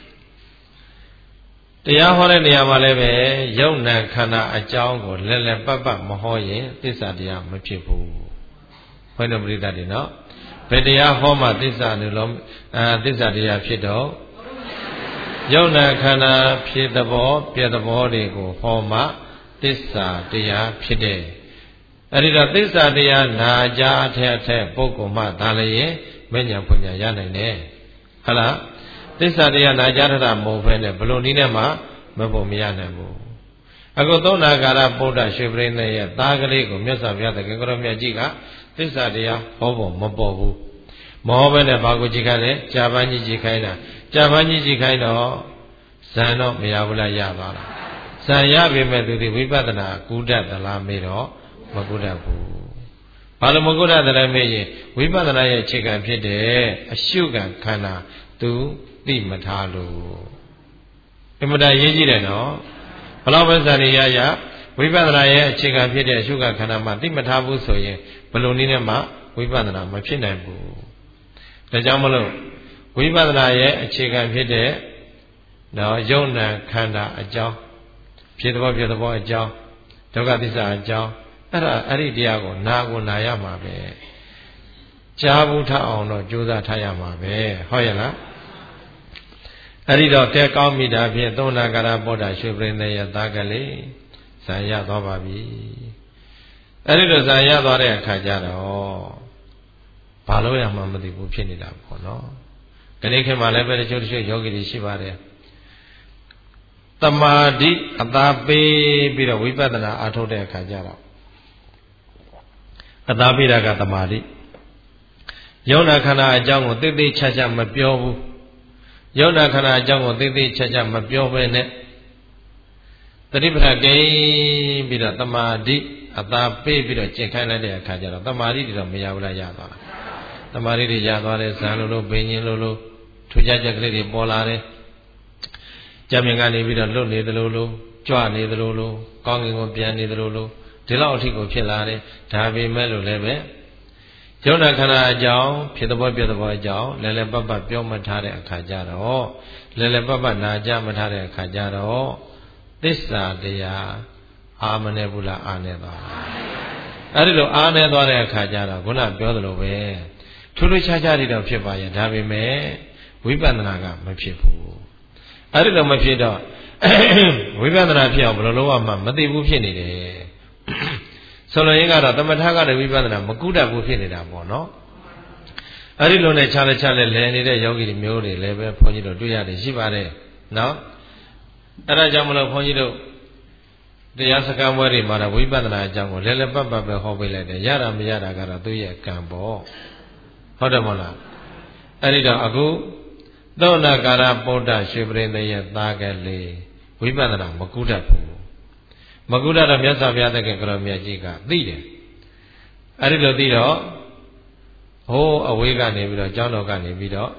A: တရားဟောတဲ့နေရာမှာလည်းပဲယုံနာခန္ဓာအကြောင်းကိုလက်လက်ပတ်ပတ်မဟောရင်သစ္စာတရားမဖြစ်ဘူးဘုန်းတော်ပရိသတ်တွေနော်ဘယ်တရားဟောမှသစ္စာနုလောအာသစ္စာတရားဖြစ်တော့ယုံနာခန္ဓာဖြစ်သဘောပြသဘောတွေကိုဟောမှသစ္စာတရားဖြစ်တယ်အဲ့ဒီတော့သစ္စာတရားနာကြအထက်အထက်ပုဂ္ဂိုလ်မှဒါလည်းမဉ္ဇဉ်ဖွညာရနိုင်တယ်ဟုတ်လားသစ္စာတရားနာကြတာမဟုတ်ဘဲနဲ့ဘလို့နည်းနဲ့မှမဖို့မရနိုင်ဘူးအခုသုံးနာကာရဗုဒ္ဓရွှေပရိသေရဲ့သားကလေးကိုမြတ်စွာဘုရားသခင်ကိုရောမြတ်ကြီးကသစ္စာတရားဟောဖို့မပေါ်ဘူးမဟောဘဲနဲ့ဘာကိုကြည့်ခိုင်းလဲကြာပန်းကြီးကြည့်ခိုင်းတာကြာပန်းကြီးကြည့်ခိုင်းတော့ဇန်တော့မရဘူးလားရသွားလားဇန်ရပြီမဲ့သူဒီဝိပဿနာကုဒတ်သလားမေးတော့မကုဒတ်ဘူးဘာလို့မကုဒတ်တယ်မေးရင်ဝိပဿနာရဲ့အခြေခံဖြစ်တဲ့အရှုခံခန္ဓာသူသိမထားလို့အမှန်တရားရေးကြည့်တယ်နော်ဘလောက်ပဲဇန်ရရဝိပဿနာရဲ့အခြေခံဖြစ်တဲ့အရှုခံခန္ဓာမှာသိမထားဘူးဆိုရင်ဘယ်လိုနည်းနဲ့မှဝိပဿနာမဖြစ်နိုင်ဘူးဒါကြောင့်မလို့ဝိပဿနာရဲ့အခြေခံဖြစ်တဲ့နော်ယုံနာခန္ဓာအကြောင်းဖြစ်တဲ့ဘောဖြစ်တဲ့ဘောအကြောင်းဒုက္ခသစ္စာအကြောင်းအဲ့ဒါအဲ့ဒီတရားကိုနာကိုနာရမှာပဲကြားဘူးထအောင်တော့ကြိုးစားထားရမှာပဲဟုတ်ရဲ့လားအဲ့ဒီတော့ကဲကောင်းမိတာဖြင့်သုံးနာကာရပောတာရွှေပရိသေယသားကလေးဇံရသွားပါပြီအဲ့ဒီတော့ဇံရသွားတဲ့အခါကျတော့ဘာလို့ရမှမသိဘူးဖြစ်နေတာပေါ့နော်ခဏခေတ်မှာလည်းပဲတချို့တချို့ယောဂီတွေရှိပါတယ်တမာတိအသာပေးပြီးတော့ဝိပဿနာအားထုတ်တဲ့အခါကျတော့အသာပေးတာကတမာတိယုံနာခန္ဓာအကြောင်းကိုသိသိချာချာမပြောဘူးယုံနာခန္ဓာအကြောင်းကိုသိသိချာချာမပြောဘဲနဲ့တတိပဌာကိန်းပြီးတော့တမာတိအသာပေးပြီးတော့ကျင့်ခိုင်းလိုက်တဲ့အခါကျတော့တမာတိတွေတော့မရဘူးလားရသွားတာတမာတိတွေရသွားတဲ့ဇံလိုလိုဘိညာဉ်လိုလိုထူးခြားချက်ကလေးတွေပေါ်လာတယ်ကြံမြင်ကနေပြီးတော့လွတ်နေသလိုလိုကြွနေသလိုလိုကောင်းကင်ကိုပြန်နေသလိုလိုဒီလောက်အထိကိုဖြစ်လာတယ်ဒါပေမဲ့လို့လည်းပဲယုံနာခန္ဓာအကြောင်းဖြစ်တဲ့ဘောပြတဲ့ဘောအကြောင်းလဲလဲပတ်ပတ်ပြောမထားတဲ့အခါကျတော့လဲလဲပတ်ပတ်နာကြမထားတဲ့အခါကျတော့သစ္စာတရားအာမနေဘူးလားအာနေသွားအဲ့ဒီလိုအာနေသွားတဲ့အခါကျတော့ခုနပြောသလိုပဲထူးထူးခြားခြားတွေတော့ဖြစ်ပါရဲ့ဒါပေမဲ့ဝိပဿနာကမဖြစ်ဘူးအဲ့ဒီလိုမဖြစ်တော့ဝိပဿနာဖြစ်အောင်ဘယ်လိုလုပ်ရမှမသိဘူးဖြစ်နေတယ်ဆိုလိုရင်းကတော့သမထကလည်းဝိပဿနာမကုတတ်ဘူးဖြစ်နေတာပေါ့နော်အဲ့ဒီလိုနဲ့ခြားလက်ခြားလက်လဲနေတဲ့ယောဂီတွေမျိုးတွေလည်းပဲဘုန်းကြီးတို့တွေ့ရတယ်ရှိပါတယ်နော်အဲ့ဒါကြောင့်မလို့ဘုန်းကြီးတို့တရားစကားပွဲတွေမှာတော့ဝိပဿနာအကြောင်းကိုလဲလဲပတ်ပတ်ပဲဟောပေးလိုက်တယ်ရတာမရတာကတော့သူ့ရဲ့ကံပေါ့ဟုတ်တယ်မဟုတ်လားအဲ့ဒီတော့အခုသောနာကာရပောဒရွှေပရိသေရဲ့သားကလေးဝိပဿနာမကုတတ်ဘူးမကုတ္တတော့မြတ်စွာဘုရားသခင်ကတော်မြတ်ကြီးကသိတယ်အဲ့ဒီလိုသိတော့ဟိုးအဝေးကနေပြီးတော့ကျောင်းတော်ကနေပြီးတော့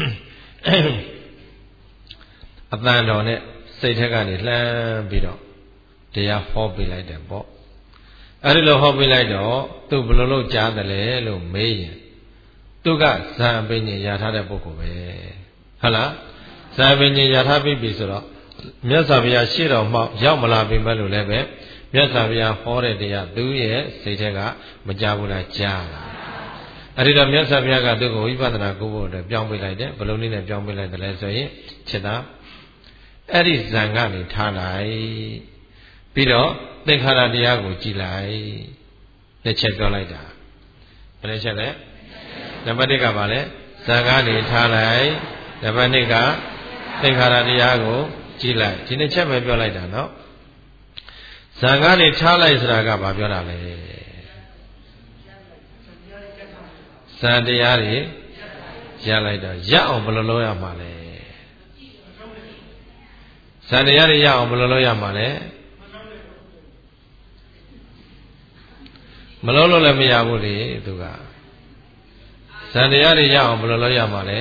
A: အတန်တော်နဲ့စိတ်ထက်ကနေလှမ်းပြီးတော့တရားဟောပေးလိုက်တယ်ပေါ့အဲ့ဒီလိုဟောပေးလိုက်တော့သူဘယ်လိုလုပ်ကြားတယ်လဲလို့မေးရင်သူကဇာပင်ညင်ရထားတဲ့ပုဂ္ဂိုလ်ပဲဟုတ်လားဇာပင်ညင်ရထားပြီပြီဆိုတော့မြတ်စွာဘုရားရှေ့တော်မှရောက်မလာပြီမဲ့လို့လည်းပဲမြတ်စွာဘုရားဟောတဲ့တရားသူရဲ့စိတ်ထဲကမကြဘူးလားကြားလားအဲ့ဒီတော့မြတ်စွာဘုရားကသူ့ကိုဝိပဿနာကုဖို့အတွက်ပြောင်းပေးလိုက်တယ်ဘယ်လိုနည်းနဲ့ပြောင်းပေးလိုက်တယ်လဲဆိုရင်ချက်သားအဲ့ဒီဇံကနေထားလိုက်ပြီးတော့သင်္ခါရတရားကိုကြည်လိုက်လက်ချက်ပြောလိုက်တာဘယ်လက်ချက်လဲနံပါတ်တစ်ကပါလဲဇံကနေထားလိုက်နံပါတ်နှစ်ကသင်္ခါရတရားကိုကြည်လိုက်ဒီနှစ်ချက်ပဲပြောလိုက်တာနော်ဇံကနေထားလိုက်ဆိုတာကဘာပြောတာလဲဇံတရားတွေရလိုက်တော့ရအောင်ဘယ်လိုလုပ်ရမှာလဲဇံတရားတွေရအောင်ဘယ်လိုလုပ်ရမှာလဲမလုပ်လို့လည်းမရဘူးလေသူကဇံတရားတွေရအောင်ဘယ်လိုလုပ်ရမှာလဲ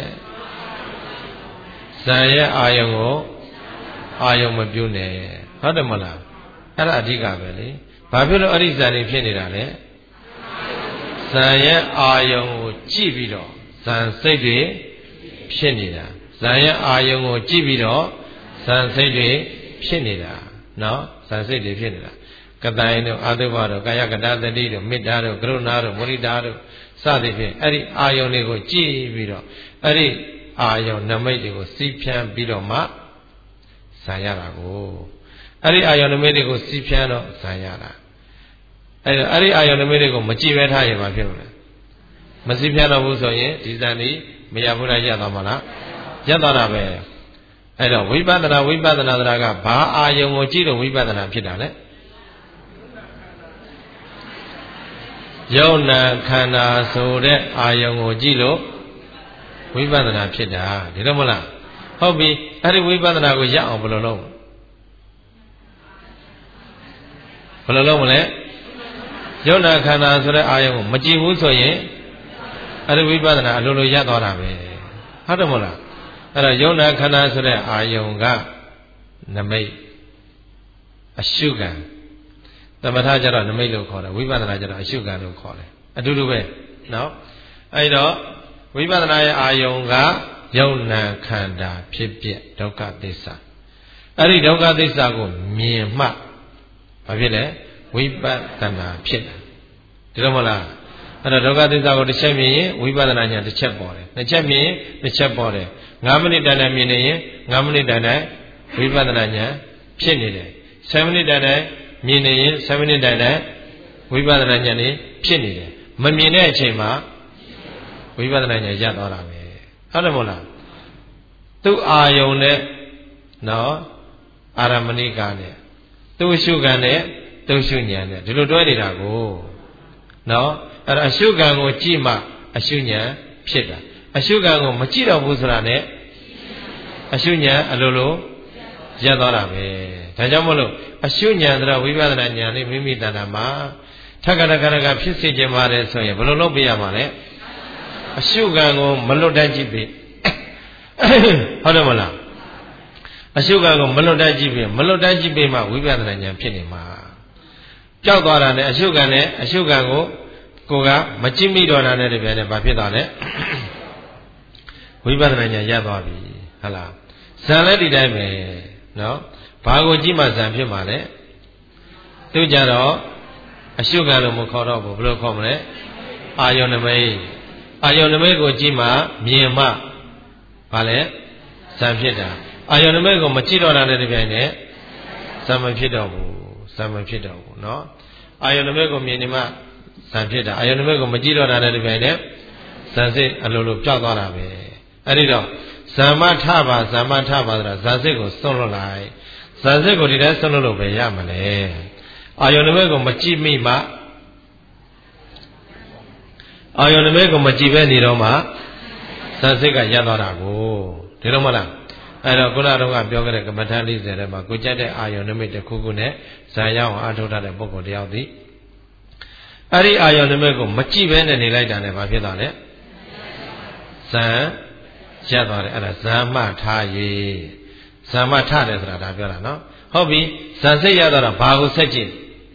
A: ဇံရဲ့အာယုံကိုအာယုံမပြုတ်နဲ့ဟုတ်တယ်မလားအဲ့ဒါအဓိကပဲလေဘာဖြစ်လို့အဲ့ဒီဇံတွေဖြစ်နေတာလဲဇံရဲ့အာယုံကိုကြည့်ပြီးတော့ဇံစိတ်တွေဖြစ်နေတာဇံရဲ့အာယုံကိုကြည့်ပြီးတော့ဇံစိတ်တွေဖြစ်နေတာနော်ဇံစိတ်တွေဖြစ်နေတာကတိုင်တို့အာသုဘတို့ကာယကတသတိတို့မေတ္တာတို့ကရုဏာတို့မုဒိတာတို့စသည်ဖြင့်အဲ့ဒီအာယုံတွေကိုကြည့်ပြီးတော့အဲ့ဒီအာယုံနမိတ်တွေကိုစီးဖြန်းပြီးတော့မှဇံရတာကိုအဲ့ဒီအာယုံနမိတ်တွေကိုစီးဖြန်းတော့ဇံရတာအဲ့တော့အဲ့ဒီအာယုံနမိတ်တွေကိုမကြည့်ပဲထားရင်ဘာဖြစ်လို့လဲမစီးဖြန်းတော့ဘူးဆိုရင်ဒီဇံဒီမရဘူးလားရသွားမှာလားရသွားတာပဲအဲ့တော့ဝိပဿနာဝိပဿနာတရားကဘာအာယုံကိုကြည့်လို့ဝိပဿနာဖြစ်တာလဲယုံနာခန္ဓာဆိုတဲ့အာယုံကိုကြည့်လို့ဝိပဿနာဖြစ်တာဒီတော့မလားဟုတ်ပြီအဲ့ဒီဝိပဿနာကိုရအောင်ဘယ်လိုလုပ်ဘယ်လိုလုပ်မလဲယုံနာခန္ဓာဆိုတဲ့အာယုံကိုမကြည့်ဘူးဆိုရင်အဲ့ဒီဝိပဿနာအလိုလိုရသွားတာပဲဟုတ်တယ်မလားအဲ့တော့ယုံနာခန္ဓာဆိုတဲ့အာယုံကနမိတ်အရှုခံသမထကျတော့နမိတ်လို့ခေါ်တယ်ဝိပဿနာကျတော့အရှုခံလို့ခေါ်တယ်အတူတူပဲနော်အဲ့တော့ဝိပဿနာရဲ့အာယုံကယုံနာခန္ဓာဖြစ်ပြဒုက္ခသစ္စာအဲ့ဒီဒုက္ခသစ္စာကိုမြင်မှဘာဖြစ်လဲဝိပဿနာဖြစ်တယ်ဒီလိုမလားအဲ့တော့ဒုက္ခသစ္စာကိုတစ်ချက်မြင်ရင်ဝိပဿနာဉာဏ်တစ်ချက်ပေါ်တယ်နှစ်ချက်မြင်ရင်တစ်ချက်ပေါ်တယ်ငါးမိနစ်တန်တိုင်းမြင်နေရင်ငါးမိနစ်တန်တိုင်းဝိပဿနာဉာဏ်ဖြစ်နေတယ်ဆယ်မိနစ်တန်တိုင်းမြင်နေရင်ဆယ်မိနစ်တန်တိုင်းဝိပဿနာဉာဏ်นี่ဖြစ်နေတယ်မမြင်တဲ့အချိန်မှာဝိပဿနာဉာဏ်ရသွားတာပဲဟုတ်တယ်မို့လားသူ့အာယုံနဲ့နော်အာရမဏိကနဲ့သူ့ရှုခံနဲ့သူ့ရှုဉာဏ်နဲ့ဒီလိုတွဲနေတာကိုနော်အဲ့ဒါအရှုခံကိုကြည့်မှအရှုဉာဏ်ဖြစ်တာအရှုခံကိုမကြည့်တော့ဘူးဆိုတာနဲ့အရှုဉာဏ်အလိုလိုရပ်သွားတာပဲဒါကြောင့်မလို့အရှုဉာဏ်ဆိုတာဝိပဿနာဉာဏ်လေးမိမိတဏ္ဍာမှာထက်ကတကရကဖြစ်စေခြင်းပါတယ်ဆိုရင်ဘယ်လိုလုပ်ပြရမှာလဲအရှုခံကိုမလွတ်တတ်ကြည့်ပြီဟုတ်တယ်မလားအရှုခံကိုမလွတ်တတ်ကြည့်ပြီမလွတ်တတ်ကြည့်ပြီမှဝိပဿနာဉာဏ်ဖြစ်နေမှာကြောက်သွားတာနဲ့အရှုခံနဲ့အရှုခံကိုကိုကမကြည့်မိတော့တာနဲ့တပြိုင်နက်ဘာဖြစ်သွားလဲဝိပဿနာဉာဏ်ရသွားပြီဟုတ်လားဇံလည်းဒီတိုင်းပဲနော်ဘာကိုကြည့်မှဇံဖြစ်မှာလဲသူကြတော့အရှုခံလို့မခေါ်တော့ဘူးဘယ်လိုခေါ်မလဲအာယုန်နမိတ်အာယုန်နမိတ်ကိုကြည့်မှမြင်မှဘာလဲဇံဖြစ်တာအာယုန်နမိတ်ကိုမကြည့်တော့တာနဲ့တပြိုင်နက်ဇံမဖြစ်တော့ဘူးဇံမဖြစ်တော့ဘူးနော်အာယုန်နမိတ်ကိုမြင်နေမှဇံဖြစ်တာအာယုန်နမိတ်ကိုမကြည့်တော့တာနဲ့တပြိုင်နက်ဇံစိတ်အလိုလိုပျောက်သွားတာပဲအဲ့ဒီတော့ဇံမထပါဇံမထပါဆိုတာဇံစိတ်ကိုစွန့်လွတ်လိုက်ဇံစိတ်ကိုဒီတိုင်းစွန့်လွတ်လို့ပဲရမလဲအာယုန်နမိတ်ကိုမကြည့်မိမှအာယုန်နမိတ်ကိုမကြည့်ပဲနေတော့မှဇံစိတ်ကရပ်သွားတာကိုဒီလိုမလားအဲ့တော့ခုနကတော့ပြောခဲ့တဲ့ကမ္မဋ္ဌာန်း၄၀ထဲမှာကိုကြက်တဲ့အာယုန်နမိတ်တစ်ခုခုနဲ့ဇံရောက်အောင်အထောက်ထားတဲ့ပုဂ္ဂိုလ်တယောက်သည်အဲ့ဒီအာယုန်နမိတ်ကိုမကြည့်ပဲနဲ့နေလိုက်တာနဲ့ဘာဖြစ်သွားလဲဇံရပ်သွားတယ်အဲ့ဒါဇံမထားရေဇံမထားတယ်ဆိုတာဒါပြောတာနော်ဟုတ်ပြီဇံစိတ်ရသွားတာဘာကိုဆက်ကြည့်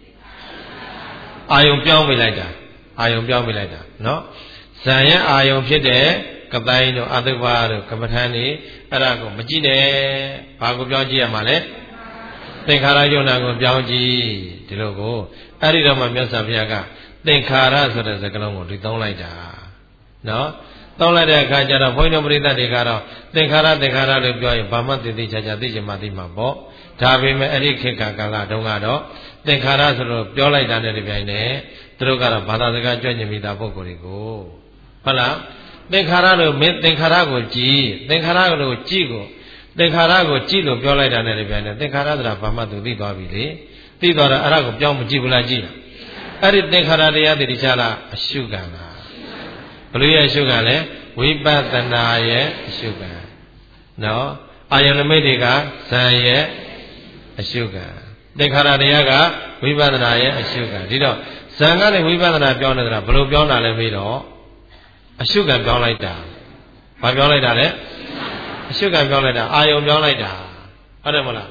A: အာယုံပြောင်းပေးလိုက်တာအာယုံပြောင်းပေးလိုက်တာနော်ဇံရဲ့အာယုံဖြစ်တဲ့ကတိုင်းတို့အတုပါတို့ကမ္မထာနေအဲ့ဒါကိုမကြည့်နဲ့ဘာကိုပြောင်းကြည့်ရမှာလဲသင်္ခါရယုံနာကိုပြောင်းကြည့်ဒီလိုကိုအဲ့ဒီတော့မှမြတ်စွာဘုရားကသင်္ခါရဆိုတဲ့စကားလုံးကိုဒီသုံးလိုက်တာနော်သုံးလိုက်တဲ့အခါကျတော့ဘုန်းကြီးတို့ပရိသတ်တွေကတော့သင်္ခါရသင်္ခါရလို့ပြောရင်ဘာမှသိသိချာချာသိချင်မှသိမှာပေါ့ဒါပေမဲ့အဲ့ဒီခေတ်ကာလတုန်းကတော့သင်္ခါရဆိုလို့ပြောလိုက်တာနဲ့ဒီပြိုင်နဲ့သူတို့ကတော့ဘာသာစကားကြွညင်မိတာပုဂ္ဂိုလ်တွေကိုဟုတ်လားသင်္ခါရလို့မင်းသင်္ခါရကိုကြည်သင်္ခါရကိုကြည်ကိုသင်္ခါရကိုကြည်လို့ပြောလိုက်တာနဲ့ဒီပြိုင်နဲ့သင်္ခါရဆိုတာဘာမှသူသိသွားပြီလေသိသွားတော့အဲ့ဒါကိုပြောင်းမကြည့်ဘူးလားကြည့်လားအဲ့ဒီသင်္ခါရတရားတွေတခြားလားအရှုခံလားဘယ်လိုရဲ့အရှုခံလဲဝိပဿနာရဲ့အရှုခံနော်အာယုန်နမိတ်တွေကဇံရဲ့အရှုခံသင်္ခါရတရားကဝိပဿနာရဲ့အရှုခံဒီတော့ဇံကနေဝိပဿနာပြောင်းနေတာဘယ်လိုပြောင်းတာလဲပြီးတော့အရှုခံပြောင်းလိုက်တာဘာပြောင်းလိုက်တာလဲအရှုခံပြောင်းလိုက်တာအာယုန်ပြောင်းလိုက်တာဟုတ်တယ်မလား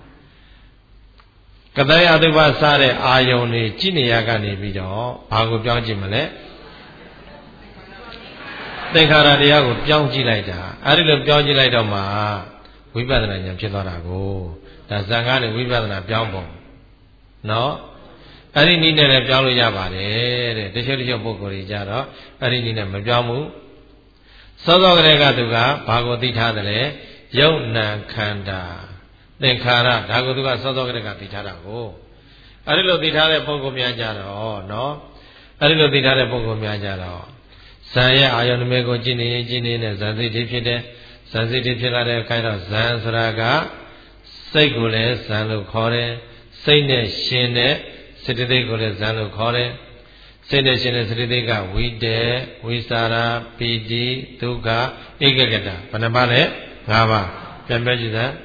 A: ကတည်းကအတုပစားတဲ့အာယုန်တွေကြည်နေရကနေပြီးတော့ဘာကိုပြောင်းကြည့်မလဲသင်္ခါရတရားကိုပြောင်းကြည့်လိုက်တာအဲဒီလိုပြောင်းကြည့်လိုက်တော့မှဝိပဿနာဉာဏ်ဖြစ်သွားတာကိုဒါဇံကားနဲ့ဝိပဿနာပြောင်းပုံနော်အဲ့ဒီနည်းနဲ့လည်းပြောင်းလို့ရပါတယ်တဲ့တချို့တချို့ပုဂ္ဂိုလ်တွေကြတော့အဲ့ဒီနည်းနဲ့မပြောင်းဘူးစောစောကလေးကသူကဘာကိုသိထားတယ်လဲယုတ်နံခန္ဓာသင်္ခါရဒါကိုသူကစောစောကလေးကသိထားတာကိုအဲ့ဒီလိုသိထားတဲ့ပုဂ္ဂိုလ်များကြတော့နော်အဲ့ဒီလိုသိထားတဲ့ပုဂ္ဂိုလ်များကြတော့ဇံရဲ့အာယုန်နမိတ်ကိုကြည့်နေရင်ကြည့်နေတဲ့ဇံစိတ်တွေဖြစ်တဲ့ဇံစိတ်တွေဖြစ်လာတဲ့အခါတော့ဇံဆိုတာကစိတ်ကိုလည်းဇံလို့ခေါ်တယ်စိတ်နဲ့ရှင်တဲ့စေတသိက်ကိုလည်းဇံလို့ခေါ်တယ်စိတ်နဲ့ရှင်တဲ့စေတသိက်ကဝိတေဝိสารပီတိဒုက္ခဧကဂတဘယ်နှပါလဲ၅ပါးပြန်ပြောကြည့်စမ်း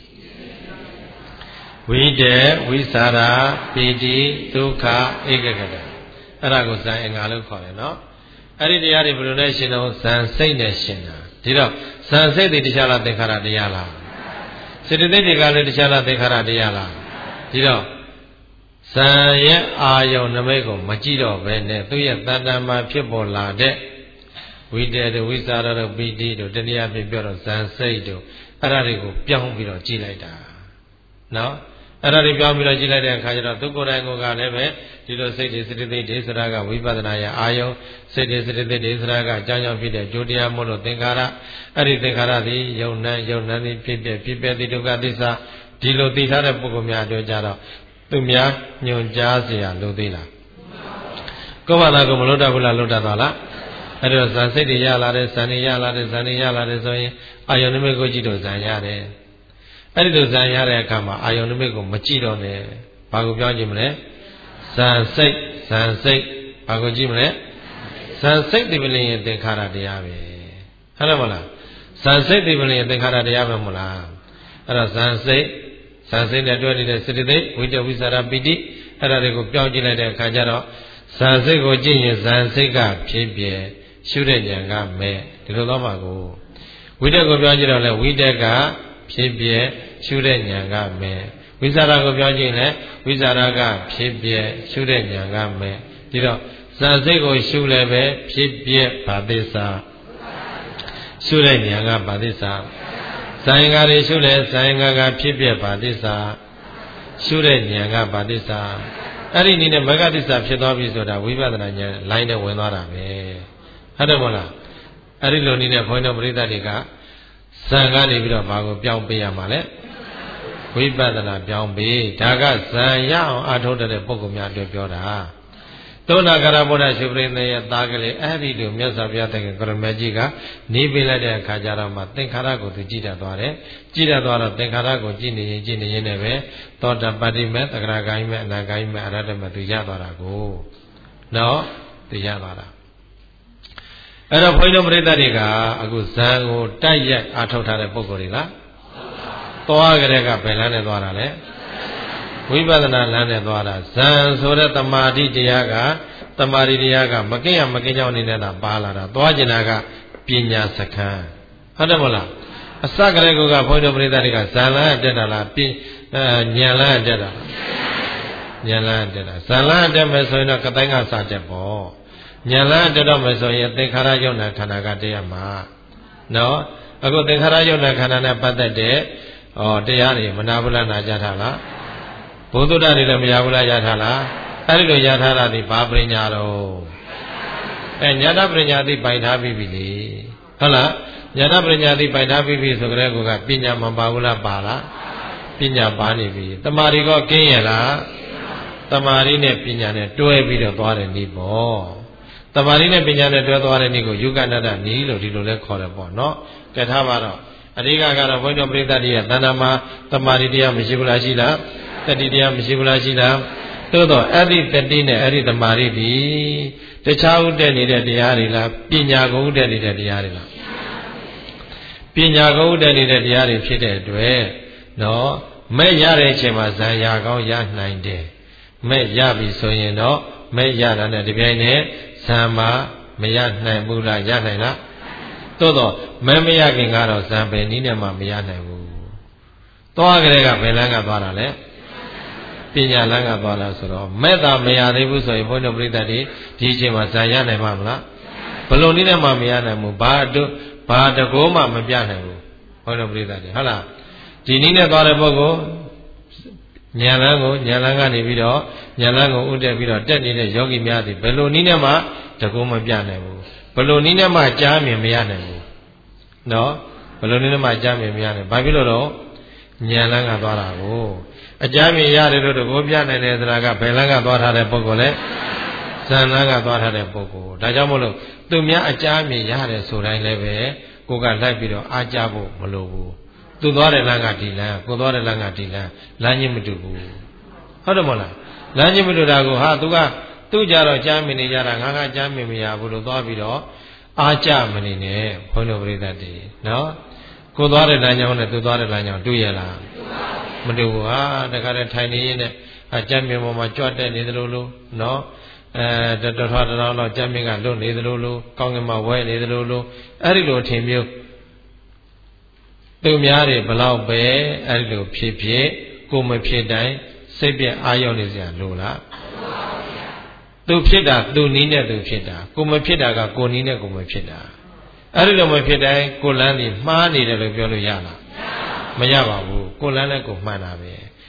A: ဝိတေဝိสารပီတိဒုက္ခဧကဂတအဲ့ဒါကိုဇံအင်္ဂါလို့ခေါ်တယ်နော်အဲ့ဒီတရားတွေဘယ်လိုလဲရှင်တော့ဇံစိတ်နဲ့ရှင်တာဒီတော့ဇံစိတ်တွေတရားလားသင်္ခါရတရားလားစေတသိက်တွေကလည်းတရားလားသင်္ခါရတရားလားဒီတော့ဇံရဲ့အာယုန်နမိတ်ကိုမကြည့်တော့ဘဲနဲ့သူ့ရဲ့တဏ္ဍာမှာဖြစ်ပေါ်လာတဲ့ဝိတေတို့ဝိสารတို့ပီတိတို့တနည်းအားဖြင့်ပြောတော့ဇံစိတ်တို့အဲ့ဒါတွေကိုပြောင်းပြီးတော့ကြည့်လိုက်တာနော်အဲ့ဒါတွေပြောင်းပြီးတော့ကြည့်လိုက်တဲ့အခါကျတော့သူကိုယ်တိုင်ကိုယ်ကလည်းပဲဒီလိုစိတ်တွေစတိသိတွေဆိုတာကဝိပဿနာရဲ့အာယုံစိတ်တွေစတိသိတွေဆိုတာကအကြောင်းကြောင့်ဖြစ်တဲ့ကြိုတရားမို့လို့သင်္ခါရအဲ့ဒီသင်္ခါရသည်ယုံနှံယုံနှံသည်ဖြစ်တဲ့ဖြစ်ပြတဲ့ဒုက္ခသစ္စာဒီလိုသိထားတဲ့ပုဂ္ဂိုလ်များတို့ကြတော့သူများညွန်ကြားเสียလို့သေးလားကိုယ်ဘာသာကိုမလို့တတ်ဘူးလားလို့တတ်သွားလားအဲ့တော့ဇန်စိတ်တွေရလာတယ်ဇန်တွေရလာတယ်ဇန်တွေရလာတယ်ဆိုရင်အာယုန်နိမိတ်ကိုကြည့်တော့ဇန်ရတယ်အဲ့ဒီလိုဇန်ရတဲ့အခါမှာအာယုန်နိမိတ်ကိုမကြည့်တော့နဲ့ဘာကိုပြောကြည့်မလဲဇန်စိတ်ဇန်စိတ်ဘာကိုကြည့်မလဲဇန်စိတ်ဒီပလင်ရဲ့သင်္ခါရတရားပဲဟုတ်တယ်မလားဇန်စိတ်ဒီပလင်ရဲ့သင်္ခါရတရားပဲမလားအဲ့တော့ဇန်စိတ်ဇန်စိတ်နဲ့တွဲနေတဲ့စေတသိက်ဝိတ္တဝိသရာပိတိအဲ့ဒါတွေကိုပြောင်းကြည့်လိုက်တဲ့အခါကျတော့ဇန်စိတ်ကိုကြည့်ရင်ဇန်စိတ်ကဖြစ်ပြရှုတဲ့ဉာဏ်ကမဲ့ဒီလိုတော့မှကိုဝိတ္တကိုပြောင်းကြည့်တော့လေဝိတ္တကဖြစ်ပြရှုတဲ့ဉာဏ်ကမဲ့ဝိသရာကိုပြောင်းကြည့်လဲဝိသရာကဖြစ်ပြရှုတဲ့ဉာဏ်ကမဲ့ဒီတော့ဇန်စိတ်ကိုရှုလည်းပဲဖြစ်ပြဘာသစ္စာရှုတဲ့ဉာဏ်ကဘာသစ္စာဇာယင်္ဂါတွေရှုလဲဇာယင်္ဂါကဖြစ်ပြဘာသစ္စာရှုတဲ့ဉာဏ်ကဘာသစ္စာအဲ့ဒီနည်းနဲ့မဂ္ဂသစ္စာဖြစ်သွားပြီဆိုတာဝိပဿနာဉာဏ်လိုင်းနဲ့ဝင်သွားတာပဲဟုတ်တယ်မဟုတ်လားအဲ့ဒီလိုနည်းနဲ့ဘုန်းတော်ပရိသတ်တွေကဇံကနေပြီးတော့ဘာကိုပြောင်းပေးရမှာလဲဝိပဿနာပြောင်းပေးဒါကဇံရအောင်အားထုတ်တဲ့ပုဂ္ဂိုလ်များအတွက်ပြောတာသောနာကရဗုဒ္ဓရှုပရိသေရဲ့သားကလေးအဲ့ဒီလိုမြတ်စွာဘုရားတကယ်ကရမကြီးကနေပေးလိုက်တဲ့အခါကျတော့မှသင်္ခါရကိုသူကြည့်တတ်သွားတယ်ကြည့်တတ်သွားတော့သင်္ခါရကိုကြည့်နေရင်ကြည့်နေရင်လည်းပဲသောတာပတ္တိမေသက္ကရာဂိုင်းမေအနာဂိုင်းမေအရဟတမေသူရသွားတာကိုနော်သူရသွားတာအဲ့တော့ဘုန်းကြီးတို့ပရိသတ်တွေကအခုဇံကိုတိုက်ရိုက်အားထုတ်ထားတဲ့ပုဂ္ဂိုလ်တွေလားသွားကြတဲ့ကဘယ်လမ်းနဲ့သွားတာလဲဝိပဿနာလမ်းနဲ့သွားတာဇံဆိုတဲ့တမာတိတရားကတမာတိတရားကမကင်းရမကင်းကြောင်းနေတဲ့တာပါလာတာသွားကျင်တာကပညာစခန်းဟုတ်တယ်မလားအစကလေးကဘုန်းကြီးတို့ပရိသတ်တွေကဇံလမ်းတက်တာလားပညာလမ်းတက်တာညာလမ်းတက်တာဇံလမ်းတက်မယ်ဆိုရင်တော့ကတိုင်းကစတက်ပေါ့ညာလမ်းတက်တော့မယ်ဆိုရင်သင်္ခါရယုံနာခန္ဓာကတရားမှာနော်အခုသင်္ခါရယုံနာခန္ဓာနဲ့ပတ်သက်တဲ့ဩတရားတွေမနာဘူးလားနာကြထားလားဘုဒ္ဓတာတွေလည်းမရဘူးလားရထားလားအဲ့ဒီလိုရထားတာဒီဘာပညာတော့အဲညာတပညာသိပိုင်ထားပြီးပြီလေဟုတ်လားညာတပညာသိပိုင်ထားပြီးပြီဆိုကြတဲ့ကောကပညာမပါဘူးလားပါလားပညာပါနေပြီတမာရီကောကင်းရလားတမာရီနဲ့ပညာနဲ့တွဲပြီးတော့သွားတယ်နည်းပေါ့တမာရီနဲ့ပညာနဲ့တွဲသွားတဲ့နည်းကိုယုဂနတ္တနည်းလို့ဒီလိုလဲခေါ်တယ်ပေါ့နော်ကဲထားပါတော့အဓိကကတော့ဘုန်းတော်ပရိသတ်တွေရဲ့တဏ္ဍာမှာတမာရီတရားမရှိဘူးလားရှိလားတတိတရားမရှိဘူးလားရှိလားသို့တော့အဲ့ဒီတတိနဲ့အဲ့ဒီတမာရီဒီတခြားဥတည်နေတဲ့တရားတွေလားပညာကိုဥတည်နေတဲ့တရားတွေလားပညာကိုဥတည်နေတဲ့တရားတွေဖြစ်တဲ့အတွက်နော်မဲ့ရတဲ့အချိန်မှာဇံရကောင်းရနိုင်တယ်မဲ့ရပြီဆိုရင်တော့မဲ့ရတာနဲ့ဒီပြိုင်နဲ့ဇံမှာမရနိုင်ဘူးလားရနိုင်လားသို့တော့မဲမရခင်ကတော့ဇံပဲနည်းနဲ့မှမရနိုင်ဘူးသွားကြတဲ့ကဘယ်လမ်းကသွားတာလဲပညာလမ်းကသွားတာဆိုတော့မဲ့တာမရသေးဘူးဆိုရင်ဘုန်းတော်ပရိသတ်တွေဒီအချိန်မှာဇံရနိုင်မှာမလားဘလို့နည်းနဲ့မှမရနိုင်ဘူးဘာတို့ဘာတကောမှမပြနိုင်ဘူးဘုန်းတော်ပရိသတ်တွေဟုတ်လားဒီနည်းနဲ့သွားတဲ့ပုဂ္ဂိုလ်ဉာဏ်လမ်းကိုဉာဏ်လမ်းကနေပြီးတော့ဉာဏ်လမ်းကိုဥတည်ပြီးတော့တက်နေတဲ့ယောဂီများသည်ဘယ်လိုနည်းနဲ့မှတကောမပြနိုင်ဘူးဘလို့နည်းနဲ့မှကြားမြင်မရနိုင်ဘူးနော်ဘလို့နည်းနဲ့မှကြားမြင်မရနိုင်ဘာဖြစ်လို့တော့ဉာဏ်လမ်းကသွားတာကိုအကြမ်းမြင်ရတယ်လို့တကောပြနိုင်တယ်ဆိုတာကဘယ်လမ်းကသွားထားတဲ့ပုဂ္ဂိုလ်လဲဇန်လမ်းကသွားထားတဲ့ပုဂ္ဂိုလ်ဒါကြောင့်မို့လို့သူများအကြမ်းမြင်ရတယ်ဆိုတိုင်းလည်းပဲကိုကလိုက်ပြီးတော့အားကြဖို့မလိုဘူးသူသွားတဲ့လမ်းကဒီလမ်းကိုသွားတဲ့လမ်းကဒီလမ်းလမ်းချင်းမတူဘူးဟုတ်တယ်မဟုတ်လားလမ်းချင်းမတူတာကိုဟာသူကသူ့ကြတော့ကြားမြင်နေကြတာငါကကြားမြင်မရဘူးလို့သွားပြီးတော့အားကြမနေနဲ့ဘုန်းတော်ပရိသတ်တွေနော်ကိုသွားတဲ့လမ်းကြောင်းနဲ့သူသွားတဲ့လမ်းကြောင်းတွေ့ရလားမတူဘူးဟာတခါတည်းထိုင်နေရင်လည်းအကြမ်းမြင်ပေါ်မှာကြွတက်နေသလိုလိုနော်အဲတတော်တော်တော်တော့ကြမ်းမြင်ကလွတ်နေသလိုလိုကောင်းကင်မှာဝဲနေသလိုလိုအဲ့ဒီလိုထင်မျိုးသူများတွေဘလောက်ပဲအဲ့ဒီလိုဖြစ်ဖြစ်ကိုမဖြစ်တိုင်းစိတ်ပြအာရုံနေစရာလိုလားသူဖြစ်တာသူနီးနဲ့သူဖြစ်တာကိုမဖြစ်တာကကိုနီးနဲ့ကိုမဖြစ်တာအဲ့ဒီလိုမဖြစ်တိုင်းကိုလန်းနေမှားနေတယ်လို့ပြောလို့ရလားမရပါဘူးကိုလန်းနဲ့ကိုမှန်တာပဲ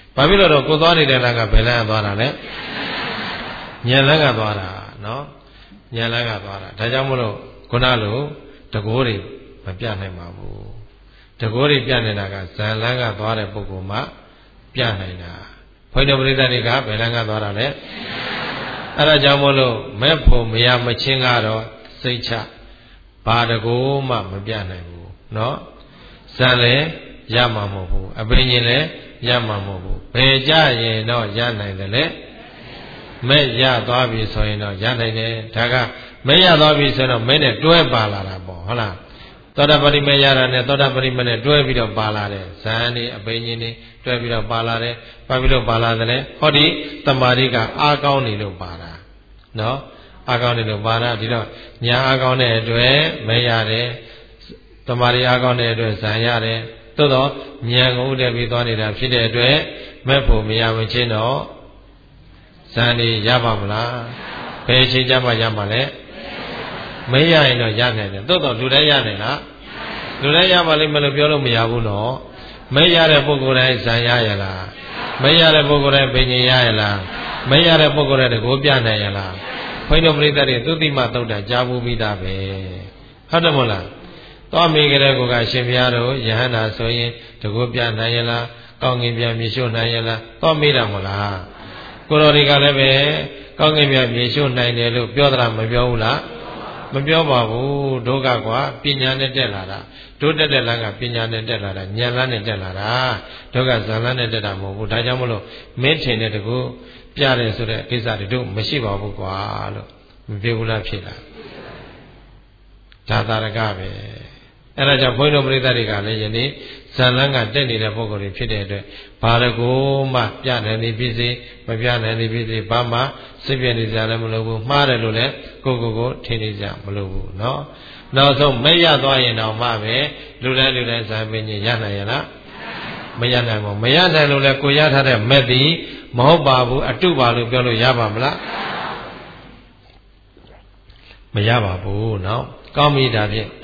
A: ဘာဖြစ်လို့တော့ကိုသွားနေတဲ့လမ်းကဘယ်လမ်းကသွားတာလဲညံလမ်းကသွားတာနော်ညံလမ်းကသွားတာဒါကြောင့်မလို့ခုနလိုတကိုးတွေမပြနိုင်ပါဘူးတကိုးတွေပြနေတာကဇန်လန်းကသွားတဲ့ပုဂ္ဂိုလ်မှပြနိုင်တာဘုန်းတော်ပရိသတ်တွေကဘယ်လန်းကသွားတာလဲအဲ့ဒါကြောင့်မို့လို့မဲ့ဖို့မရမချင်းကတော့စိတ်ချဘာတကိုးမှမပြနိုင်ဘူးเนาะဇန်လည်းရမှာမဟုတ်ဘူးအပင်ရှင်လည်းရမှာမဟုတ်ဘူးဘယ်ကြရင်တော့ရနိုင်တယ်လေမဲ့ရသွားပြီဆိုရင်တော့ရနိုင်တယ်ဒါကမဲ့ရသွားပြီဆိုတော့မဲ့နဲ့တွဲပါလာတာပေါ့ဟုတ်လားသောတာပတိမေရတာနဲ့သောတာပတိမေနဲ့တွဲပြီးတော့ပါလာတယ်ဇန်နေအပိညာဉ်နေတွဲပြီးတော့ပါလာတယ်ပါပြီးတော့ပါလာတယ်ဟောဒီတမာရိကအားကောင်းနေလို့ပါတာနော်အားကောင်းနေလို့ပါတာဒီတော့ညာအားကောင်းတဲ့အတွက်မေရတယ်တမာရိအားကောင်းတဲ့အတွက်ဇန်ရတယ်သို့တော့ဉာဏ်ကိုဥဒဲပြီးသွားနေတာဖြစ်တဲ့အတွက်မဲ့ဖို့မရမချင်းတော့ဇန်နေရပါမလားဘယ်ချိန်ကြမှာရမှာလဲမရရင်တော့ရနိုင်တယ်သို့တော့လူတိုင်းရနိုင်လားလူတိုင်းရပါလိမ့်မယ်လို့ပြောလို့မရဘူးနော်မရတဲ့ပုဂ္ဂိုလ်တိုင်းဇံရရလားမရတဲ့ပုဂ္ဂိုလ်တိုင်းပင်ញရရလားမရတဲ့ပုဂ္ဂိုလ်တိုင်းတကိုးပြနိုင်ရလားဘုန်းတော်ပရိသတ်တွေသုတိမသုတ်တာကြားဘူးပြီးသားပဲဟုတ်တယ်မဟုတ်လားသွားမိကြတဲ့ကိုကရှင်ဘုရားတို့ယဟန္တာဆိုရင်တကိုးပြနိုင်ရလားကောင်းကင်ပြန်မြေရှို့နိုင်ရလားသွားမိတာမဟုတ်လားကိုတော်တွေကလည်းပဲကောင်းကင်ပြန်မြေရှို့နိုင်တယ်လို့ပြောသလားမပြောဘူးလားမပြောပါဘူးဒုက္ခကွာပညာနဲ့တက်လာတာဒုတက်တဲ့လမ်းကပညာနဲ့တက်လာတာဉာဏ်လမ်းနဲ့တက်လာတာဒုက္ခဇာလမ်းနဲ့တက်တာမဟုတ်ဘူးဒါကြောင့်မလို့မင်းထင်တဲ့တကူပြတယ်ဆိုတဲ့ကိစ္စတွေတို့မရှိပါဘူးကွာလို့မပြေဘူးလားဖြစ်လားဒါသာရကပဲအဲ့ဒါကြောင့်ဘုန်းတော်ပရိသတ်တွေကလည်းယနေ့ဇာလန်းကတက်နေတဲ့ပုဂ္ဂိုလ်တွေဖြစ်တဲ့အတွက်ဘာတကူမှပြနိုင်နေဖြစ်စေမပြနိုင်နေဖြစ်စေဘာမှစိတ်ပြနေကြလည်းမလိုဘူးမှားတယ်လို့လည်းကိုကိုကိုထင်နေကြမလိုဘူးเนาะနောက်ဆုံးမရသွားရင်တော့မှပဲလူတိုင်းလူတိုင်းဇာပင်ကြီးရနိုင်ရလားမရနိုင်ဘူးမရနိုင်လို့လည်းကိုရထားတဲ့မက်တီမဟုတ်ပါဘူးအတုပါလို့ပြောလို့ရပါမလားမရပါဘူးเนาะကောင်းပြီဒါဖြင့်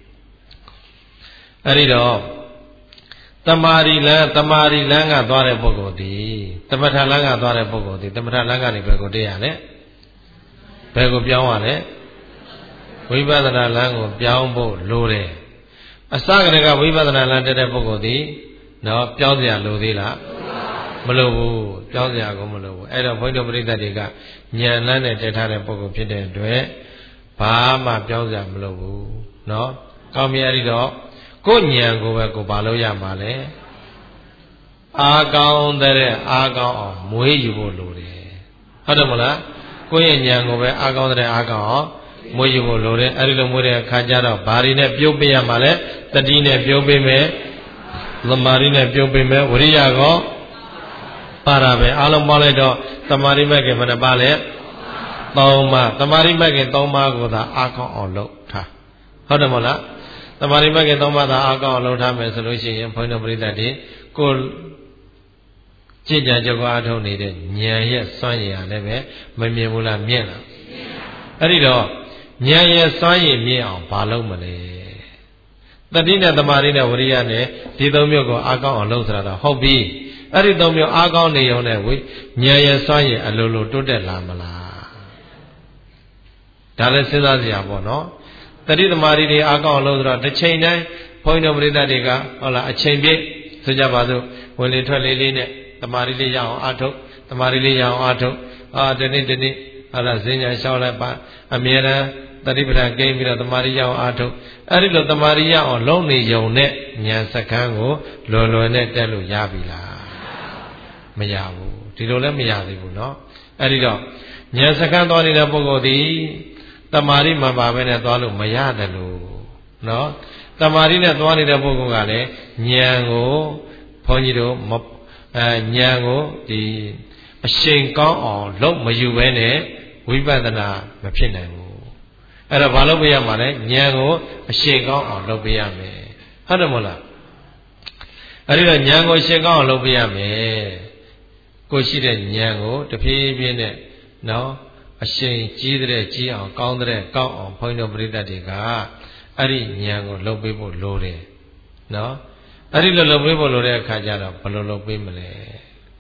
A: အဲ့ဒီတော့တမာရီလန်းတမာရီလန်းကသွားတဲ့ပုဂ္ဂိုလ်ဒီသမထလန်းကသွားတဲ့ပုဂ္ဂိုလ်ဒီသမထလန်းကနေဘယ်ကိုတက်ရလဲဘယ်ကိုပြောင်းရလဲဝိပဿနာလန်းကိုပြောင်းဖို့လိုတယ်အစကတည်းကဝိပဿနာလန်းတက်တဲ့ပုဂ္ဂိုလ်ဒီနော်ပြောင်းစရာလိုသေးလားမလိုဘူးပြောင်းစရာကိုမလိုဘူးအဲ့တော့ဘုန်းတော်ပရိသတ်တွေကဉာဏ်လန်းနဲ့တက်ထားတဲ့ပုဂ္ဂိုလ်ဖြစ်တဲ့အတွက်ဘာမှပြောင်းစရာမလိုဘူးနော်ကောင်းပြီအဲ့ဒီတော့ကိုဉာဏ်ကိုပဲကိုဘာလို့ရမှာလဲအာကောင်းတဲ့အာကောင်းအောင်မွေးယူဖို့လိုတယ်ဟုတ်တယ်မလားကိုယ့်ရဲ့ဉာဏ်ကိုပဲအာကောင်းတဲ့အာကောင်းအောင်မွေးယူဖို့လိုတယ်အဲ့ဒီလိုမွေးတဲ့အခါကျတော့ဘာတွေနဲ့ပြုတ်ပေးရမှာလဲတတိနဲ့ပြုတ်ပေးမယ်သမာဓိနဲ့ပြုတ်ပေးမယ်ဝိရိယကောပါရပဲအားလုံးပေါင်းလိုက်တော့သမာဓိမဲ့ခင်မနှပါလဲသုံးပါးသမာဓိမဲ့ခင်သုံးပါးကိုသာအာကောင်းအောင်လုပ်ထားဟုတ်တယ်မလားသမာဓိမဲ့ခင်သုံးပါးသာအာကောင်းအောင်လုပ်ထားမယ်ဆိုလို့ရှိရင်ဘုန်းတော်ပရိသတ်တွေကိုကြည်ကြံကြောက်အားထုတ်နေတဲ့ဉာဏ်ရဲ့စွမ်းရည်လည်းပဲမမြင်ဘူးလားမြင်လားအဲ့ဒီတော့ဉာဏ်ရဲ့စွမ်းရည်မြင်အောင်ဘာလုပ်မလဲတတိနဲ့သမာဓိနဲ့ဝိရိယနဲ့ဒီသုံးမျိုးကိုအားကောင်းအောင်လုပ်ဆိုတာတော့ဟုတ်ပြီအဲ့ဒီသုံးမျိုးအားကောင်းနေုံနဲ့ဝိဉာဏ်ရဲ့စွမ်းရည်အလိုလိုတိုးတက်လာမလားဒါလည်းစဉ်းစားစရာပေါ့နော်တတိသမာဓိတွေအားကောင်းအောင်လုပ်ဆိုတော့တစ်ချိန်တိုင်းဘုန်းတော်ပရိသတ်တွေကဟုတ်လားအချိန်ပြည့်ဆိုကြပါစို့ဝင်လေထွက်လေလေးနဲ့သမာဓိလေးရအောင်အားထုတ်သမာဓိလေးရအောင်အားထုတ်အာဒီနေ့ဒီနေ့ဟာလားဈဉ္ညာလျှောက်လိုက်ပါအမြဲတမ်းတတိပဌာန်ကိန်းပြီးတော့သမာဓိရအောင်အားထုတ်အဲ့ဒီလိုသမာဓိရအောင်လုံးနေုံနဲ့ဉာဏ်စခန်းကိုလွယ်လွယ်နဲ့တက်လို့ရပြီလားမရဘူးဒီလိုလည်းမရသေးဘူးเนาะအဲ့ဒီတော့ဉာဏ်စခန်းသွားနေတဲ့ပုဂ္ဂိုလ်ဒီသမာဓိမှပါပဲနဲ့သွားလို့မရတယ်လို့เนาะသမာဓိနဲ့သွားနေတဲ့ပုဂ္ဂိုလ်ကလည်းဉာဏ်ကိုဘုန်းကြီးတို့အဲဉာဏ်ကိုဒီအရှိန်ကောင်းအောင်လုပ်မယူဘဲနဲ့ဝိပဿနာမဖြစ်နိုင်ဘူးအဲ့တော့ဘာလုပ်ပေးရမှာလဲဉာဏ်ကိုအရှိန်ကောင်းအောင်လုပ်ပေးရမယ်ဟုတ်တယ်မဟုတ်လားအဲ့ဒီတော့ဉာဏ်ကိုအရှိန်ကောင်းအောင်လုပ်ပေးရမယ်ကိုရှိတဲ့ဉာဏ်ကိုတဖြည်းဖြည်းနဲ့နော်အရှိန်ကြီးတဲ့ကြီးအောင်ကောင်းတဲ့ကောင်းအောင်ဘုန်းတော်ပရိသတ်တွေကအဲ့ဒီဉာဏ်ကိုလုပ်ပေးဖို့လိုတယ်နော်အဲ့ဒီလိုလုပ်ပေးဖို့လိုတဲ့အခါကျတော့ဘယ်လိုလုပ်ပေးမလဲ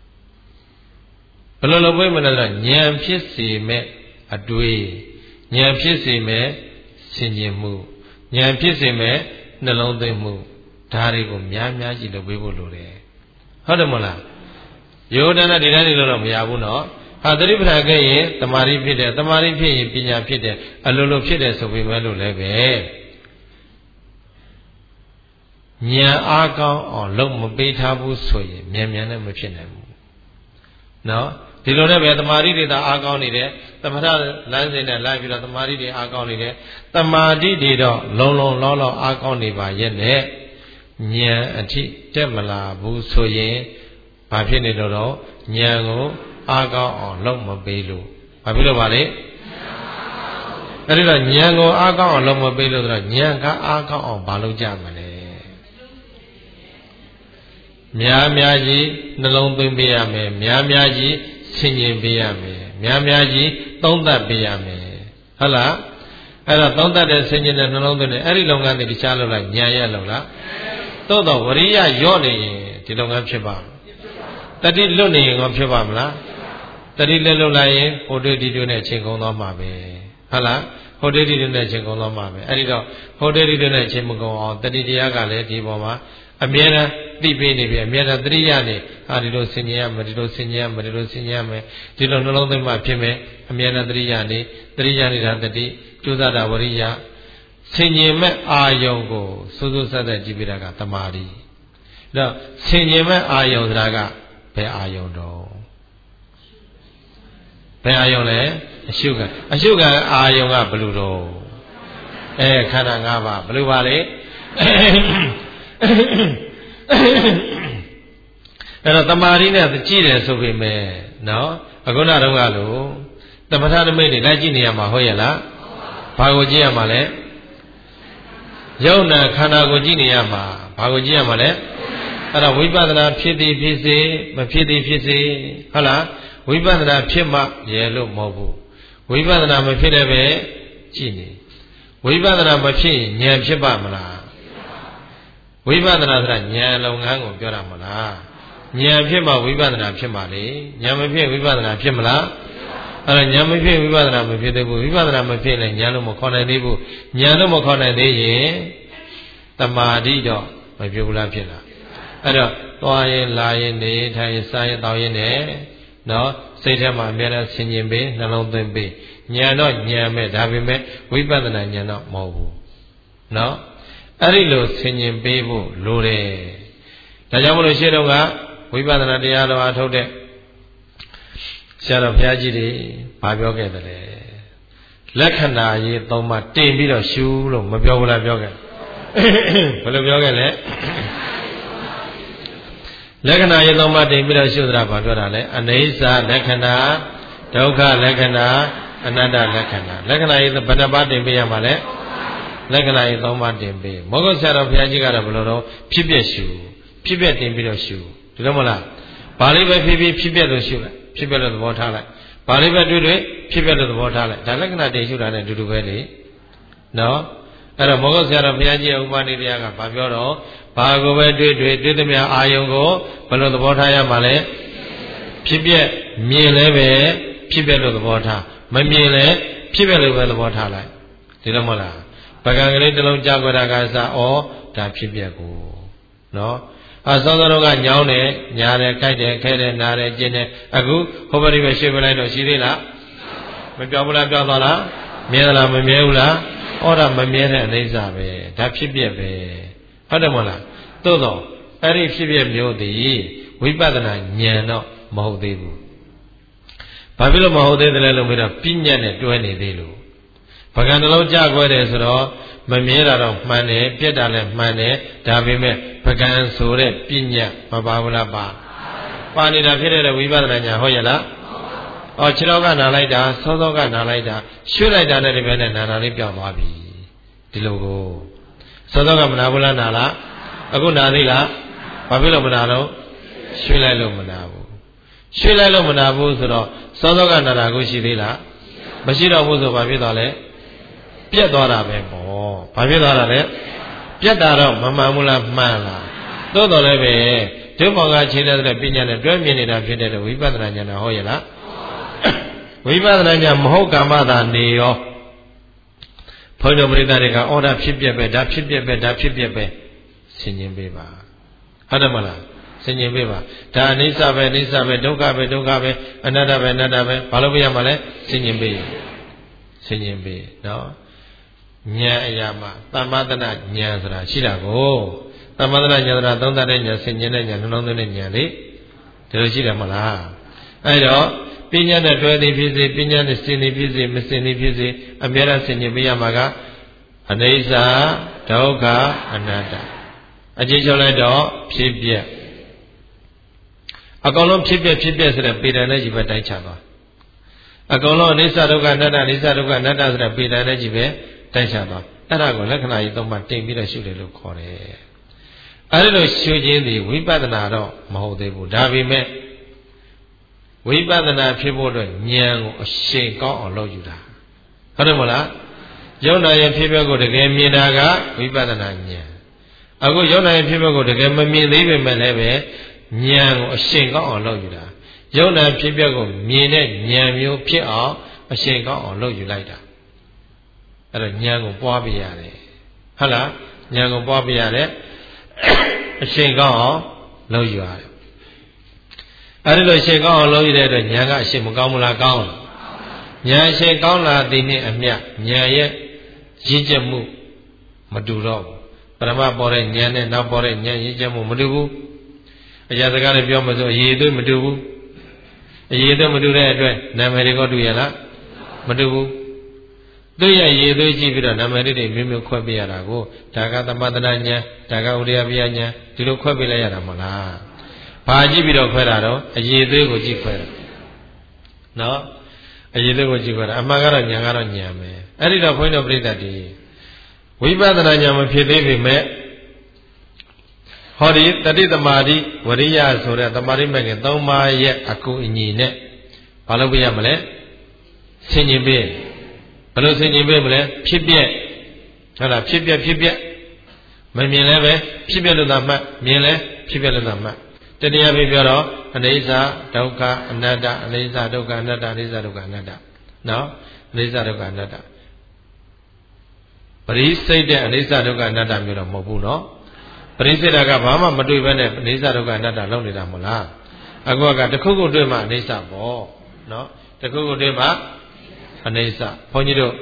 A: ဘယ်လိုလုပ်ပေးမလဲဆိုတော့ဉာဏ်ဖြစ်စေမဲ့အတွေးဉာဏ်ဖြစ်စေမဲ့ဆင်ခြင်မှုဉာဏ်ဖြစ်စေမဲ့နှလုံးသွင်းမှုဒါတွေကိုများများကြည့်လုပ်ပေးဖို့လိုတယ်ဟုတ်တယ်မဟုတ်လားယောဒနာဒီတိုင်းနေလို့တော့မရဘူးနော်ဟာသတိပဋ္ဌာန်ခဲ့ရင်တမာရီဖြစ်တယ်တမာရီဖြစ်ရင်ပညာဖြစ်တယ်အလိုလိုဖြစ်တယ်ဆိုပေမဲ့လို့လည်းပဲဉာဏ်အားကောင်းအောင်လုပ်မပေးထားဘူးဆိုရင်မြန်မြန်နဲ့မဖြစ်နိုင်ဘူးနော်ဒီလိုနဲ့ပဲတမာရီတွေသာအားကောင်းနေတယ်သမထလမ်းစဉ်နဲ့လိုက်ပြီးတော့တမာရီတွေအားကောင်းနေတယ်တမာတိတွေတော့လုံလုံလောက်လောက်အားကောင်းနေပါရဲ့နဲ့ဉာဏ်အထိတက်မလာဘူးဆိုရင်ဘာဖြစ်နေတော့တော့ဉာဏ်ကိုအားကောင်းအောင်လုပ်မပေးလို့ဘာဖြစ်လို့ပါလဲအဲ့ဒီတော့ဉာဏ်ကိုအားကောင်းအောင်လုပ်မပေးလို့ဆိုတော့ဉာဏ်ကအားကောင်းအောင်ဘာလုပ်ကြမလဲများများကြီးနှလုံးသွင်းပေးရမယ်များများကြီးဆင်ခြင်ပေးရမယ်များများကြီးသုံးသပ်ပေးရမယ်ဟုတ်လားအဲ့တော့သုံးသပ်တဲ့ဆင်ခြင်တဲ့နှလုံးသွင်းတဲ့အဲ့ဒီလုပ်ငန်းတွေတခြားလုပ်လိုက်ဉာဏ်ရလုပ်လားသို့တော့ဝရိယရော့နေရင်ဒီလုပ်ငန်းဖြစ်ပါ့တတိလွတ်နေရင်ကောဖြစ်ပါမလားတတိလွတ်လွတ်လိုက်ရင်ဟိုတေတီတွေနဲ့ချိန်ကုန်သွားမှာပဲဟုတ်လားဟိုတေတီတွေနဲ့ချိန်ကုန်သွားမှာပဲအဲ့ဒီတော့ဟိုတေတီတွေနဲ့ချိန်မကုန်အောင်တတိတရားကလည်းဒီပေါ်မှာအမြဲတမ်းသိပေးနေပြီအမြဲတမ်းသတိရနေဟာဒီလိုဆင်ញရမယ်ဒီလိုဆင်ញရမယ်ဒီလိုဆင်ញရမယ်ဒီလိုနှလုံးသွင်းမှဖြစ်မယ်အမြဲတမ်းသတိရနေသတိရနေတာတတိကျိုးစားတာဝရိယဆင်ញင်မဲ့အာယုံကိုစိုးစိုးဆက်ဆက်ကြည့်ပြတာကတမာရီဒါဆင်ញင်မဲ့အာယုံဆိုတာကဘယ်အာယုံတော့ဘယ်အာယုံလဲအရှုကအရှုကအာယုံကဘယ်လိုတော့အဲခန္ဓာ၅ပါးဘယ်လိုပါလဲအဲ့တော့တမာရီနဲ့ကြည့်တယ်ဆိုပေမဲ့နော်အခုနတော့ကလို့တပဋ္ဌာနမိတ်တွေလိုက်ကြည့်နေရမှာဟုတ်ရဲ့လားဘာကိုကြည့်ရမှာလဲယုံနာခန္ဓာကိုကြည့်နေရမှာဘာကိုကြည့်ရမှာလဲအဲ့တော့ဝိပဿနာဖြစ်သည်ဖြစ်စေမဖြစ်သည်ဖြစ်စေဟုတ်လားဝိပဿနာဖြစ်မှရဲလို့မဟုတ်ဘူးဝိပဿနာမဖြစ်လည်းပဲကြည့်နေဝိပဿနာမဖြစ်ရင်ဉာဏ်ဖြစ်ပါမလားဝိပဿနာဆိုတာဉာဏ်လုပ်ငန်းကိုပြောတာမလားဉာဏ်ဖြစ်မှဝိပဿနာဖြစ်မှာလေဉာဏ်မဖြစ်ဝိပဿနာဖြစ်မလားအဲ့တော့ဉာဏ်မဖြစ်ဝိပဿနာမဖြစ်သေးဘူးဝိပဿနာမဖြစ်ရင်ဉာဏ်လို့မခေါ်နိုင်သေးဘူးဉာဏ်လို့မခေါ်နိုင်သေးရင်တမာတိတော့မဖြစ်ဘူးလားဖြစ်လားအဲ့တော့သွားရင်လာရင်နေထိုင်စားရင်တောင်းရင်နဲ့နော်စိတ်ထဲမှာအများနဲ့ဆင်ခြင်ပေးနှလုံးသွင်းပေးဉာဏ်တော့ဉာဏ်ပဲဒါပေမဲ့ဝိပဿနာဉာဏ်တော့မဟုတ်ဘူးနော်အဲ့ဒီလိုဆင်ញင်ပေးဖို့လိုတယ်ဒါကြောင့်မလို့ရှင်းတော့ကဝိပဿနာတရားတော်အားထုတ်တဲ့ဆရာတော်ဘုရားကြီးတွေဘာပြောခဲ့တယ်လဲလက္ခဏာရေးသုံးပါတင်ပြီးတော့ရှုလို့မပြောဘူးလားပြောခဲ့ဘယ်လိုပြောခဲ့လဲလက္ခဏာရေးသုံးပါတင်ပြီးတော့ရှုတာဘာပြောတာလဲအနိစ္စလက္ခဏာဒုက္ခလက္ခဏာအနတ္တလက္ခဏာလက္ခဏာရေးဘယ်နှပါတင်ပေးရမှာလဲလက္ခဏာရေးသုံးပါတင်ပေးမောဂုတ်ဆရာတော်ဘုရားကြီးကတော့ဘယ်လိုတော့ဖြစ်ပြရှုဖြစ်ပြတင်ပြီးတော့ရှုဒီလိုမလားဘာလေးပဲဖြစ်ဖြစ်ဖြစ်ပြလို့ရှုလိုက်ဖြစ်ပြလို့သဘောထားလိုက်ဘာလေးပဲတွေ့တွေ့ဖြစ်ပြလို့သဘောထားလိုက်ဒါလက္ခဏာတင်ရှုတာနဲ့အတူတူပဲလေနော်အဲ့တော့မောဂုတ်ဆရာတော်ဘုရားကြီးရဲ့ဥပနိတရားကဘာပြောတော့ဘာကိုပဲတွေ့တွေ့တွေ့သမျှအာယုံကိုဘယ်လိုသဘောထားရမှာလဲဖြစ်ပြမြင်လဲပဲဖြစ်ပြလို့သဘောထားမမြင်လဲဖြစ်ပြလို့ပဲသဘောထားလိုက်ဒီလိုမဟုတ်လားပကံကလေးတစ်လုံးကြောက်ကြတာကစားဩဒါဖြစ်ပြကိုနော်အစောစောတော့ကညောင်းတယ်ညာတယ်ကြိုက်တယ်ခဲတယ်နားတယ်ကျင်းတယ်အခုဟိုဘက်ဒီဘက်ရှေ့ပလိုက်တော့ရှိသေးလားမပြောဘူးလားပြောသွားလားမြဲသလားမမြဲဘူးလားဩဒါမမြဲတဲ့အိဋ္ဌာပဲဒါဖြစ်ပြပဲဟုတ်တယ်မဟုတ်လားသို့တော့အဲ့ဒီဖြစ်ပြမျိုးသည်ဝိပဿနာဉာဏ်တော့မဟုတ်သေးဘူးဘာဖြစ်လို့မဟုတ်သေးတယ်လဲလို့မေးတော့ပညာနဲ့တွဲနေသေးလို့ပကံနှလုံးကြခွဲတယ်ဆိုတော့မမြဲတာတော့မှန်တယ်ပြက်တာလည်းမှန်တယ်ဒါပေမဲ့ပကံဆိုတဲ့ပညာမပါဘူးလားပါပါနေတာဖြစ်တဲ့ဝိပဿနာညာဟုတ်ရဲ့လားဩခြေတော်ကနာလိုက်တာစောစောကနာလိုက်တာရွှေ့လိုက်တာနဲ့ဒီဘက်နဲ့နာနာလေးပြောင်းသွားပြီဒီလိုကိုစောစောကမနာဘူးလားနာလားအခုနာသေးလားဘာဖြစ်လို့မနာတော့ရွှေ့လိုက်လို့မနာဘူးရွှေ့လိုက်လို့မနာဘူးဆိုတော့စောစောကနာတာကိုရှိသေးလားမရှိတော့ဘူးဆိုဘာဖြစ်သွားလဲပြက်သွားတာပဲပေါ့ဘာဖြစ်သွားတာလဲပြက်တာတော့မမှန်ဘူးလားမှန်လားသို့တော်လည်းပဲဒုဘောင်ကခြေတဲ့ပညာနဲ့တွဲမြင်နေတာဖြစ်တဲ့ဝိပဿနာဉာဏ်ဟောရလားဝိပဿနာဉာဏ်မဟုတ်ကမ္မသာနေရောဘုန်းတော်ပရိသတ်တွေကအော်ဒါဖြစ်ပြက်ပဲဒါဖြစ်ပြက်ပဲဒါဖြစ်ပြက်ပဲဆင်ញင်ပေးပါဟုတ်တယ်မလားဆင်ញင်ပေးပါဒါအနိစ္စပဲအနိစ္စပဲဒုက္ခပဲဒုက္ခပဲအနတ္တပဲအနတ္တပဲဘာလို့ပြရမှာလဲဆင်ញင်ပေးဆင်ញင်ပေးနော်ဉာဏ်အရာမှာသမ္မာတနာဉာဏ်ဆိုတာရှိတာကိုသမ္မာတနာဉာဏ်ဆိုတာသုံးသပ်တဲ့ဉာဏ်ဆင်ញင်တဲ့ဉာဏ်နှလုံးသွင်းတဲ့ဉာဏ်လေဒီလိုရှိတယ်မလားအဲ့တော့ပညာနဲ့တွဲသည်ဖြစ်စေပညာနဲ့စင်သည်ဖြစ်စေမစင်သည်ဖြစ်စေအမြဲတမ်းဆင်ញင်ပေးရမှာကအနိစ္စဒုက္ခအနတ္တအကျဉ်းချုပ်လိုက်တော့ဖြစ်ပြက်အကောင်လုံးဖြစ်ပြက်ဖြစ်ပြက်ဆိုတဲ့ပေတံနဲ့ကြီးပဲတိုင်းချသွားအကောင်လုံးအနိစ္စဒုက္ခအနတ္တအနိစ္စဒုက္ခအနတ္တဆိုတဲ့ပေတံနဲ့ကြီးပဲတိုင်းချသွားအဲ့ဒါကိုလက္ခဏာကြီးသုံးပါးတင်ပြီးတော့ရှုတယ်လို့ခေါ်တယ်အဲ့ဒီလိုရှုခြင်းဒီဝိပဿနာတော့မဟုတ်သေးဘူးဒါပေမဲ့ဝိပဿနာဖြစ်ဖို့အတွက်ဉာဏ်ကိုအရှိန်ကောင်းအောင်လုပ်ယူတာဟုတ်တယ်မလားယုံနာရဲ့ဖြစ်ပျက်ကိုတကယ်မြင်တာကဝိပဿနာဉာဏ်အခုယုံနာရဲ့ဖြစ်ပျက်ကိုတကယ်မမြင်သေးပေမဲ့လည်းပဲဉာဏ်ကိုအရှိန်ကောင်းအောင်လုပ်ယူတာယုံနာဖြစ်ပျက်ကိုမြင်တဲ့ဉာဏ်မျိုးဖြစ်အောင်အရှိန်ကောင်းအောင်လုပ်ယူလိုက်တာအဲ့တော့ဉာဏ်ကိုပွားပြရတယ်ဟုတ်လားဉာဏ်ကိုပွားပြရတယ်အရှိန်ကောင်းအောင်လုပ်ယူရတယ်အဲ့ဒီလိုအရှိန်ကောင်းအောင်လုပ်ရတဲ့အတွက်ဉာဏ်ကအရှိန်မကောင်းမလားကောင်းလားဉာဏ်အရှိန်ကောင်းလာသည်နှင့်အမျှဉာဏ်ရဲ့ရင့်ကျက်မှုမတူတော့ဘူးပရမပေါ်တဲ့ဉာဏ်နဲ့နောက်ပေါ်တဲ့ဉာဏ်ရင့်ကျက်မှုမတူဘူးအရာစကားနဲ့ပြောမှဆိုအရေးသွေးမတူဘူးအရေးသွေးမတူတဲ့အတွက်နာမည်တွေကတူရလားမတူဘူးသူ့ရဲ့ရေးသွေးကြည့်ပြီးတော့နာမည်တွေမျိုးမျိုးခွဲပေးရတာကိုဒါကသမထနာဉာဏ်ဒါကဥဒယပယဉာဏ်ဒီလိုခွဲပေးလိုက်ရတာမလားဘာကြည့်ပြီးတော့ခွဲတာတော့အရေးသွေးကိုကြည့်ခွဲတာနော်အရေးသွေးကိုကြည့်ခွဲတာအမှန်ကတော့ဉာဏ်ကတော့ဉာဏ်ပဲအဲ့ဒီတော့ဘုန်းတော်ပြိတ္တတွေဝိပဿနာဉာဏ်မဖြစ်သေးပေမဲ့ဟောဒီတတိသမารိဝရိယဆိုတဲ့သမာဓိမဲ့ခင်သုံးပါးရဲ့အကူအညီနဲ့ဘာလုပ်ပြရမလဲဆင်ញင်ပေးဘယ်လိုဆင်ញင်ပေးမလဲဖြစ်ပြက်ဟုတ်လားဖြစ်ပြက်ဖြစ်ပြက်မမြင်လည်းပဲဖြစ်ပြက်လို့သာမှတ်မြင်လဲဖြစ်ပြက်လို့သာမှတ်တတရားပြပြောတော့အနိစ္စဒုက္ခအနတ္တအနိစ္စဒုက္ခအနတ္တအနိစ္စဒုက္ခအနတ္တနော်အနိစ္စဒုက္ခအနတ္တပရိစိတ်တဲ့အနိစ္စဒုက္ခအနတ္တမျိုးတော့မဟုတ်ဘူးနော်ပရိစိတ်ကဘာမှမတွေ့ဘဲနဲ့အနိစ္စဒုက္ခအနတ္တလုံးနေတာမဟုတ်လားအခုကတခုခုတွေ့မှအနိစ္စပေါ့နော်တခုခုတွေ့မှအနိစ္စဘုန်းကြီးတို့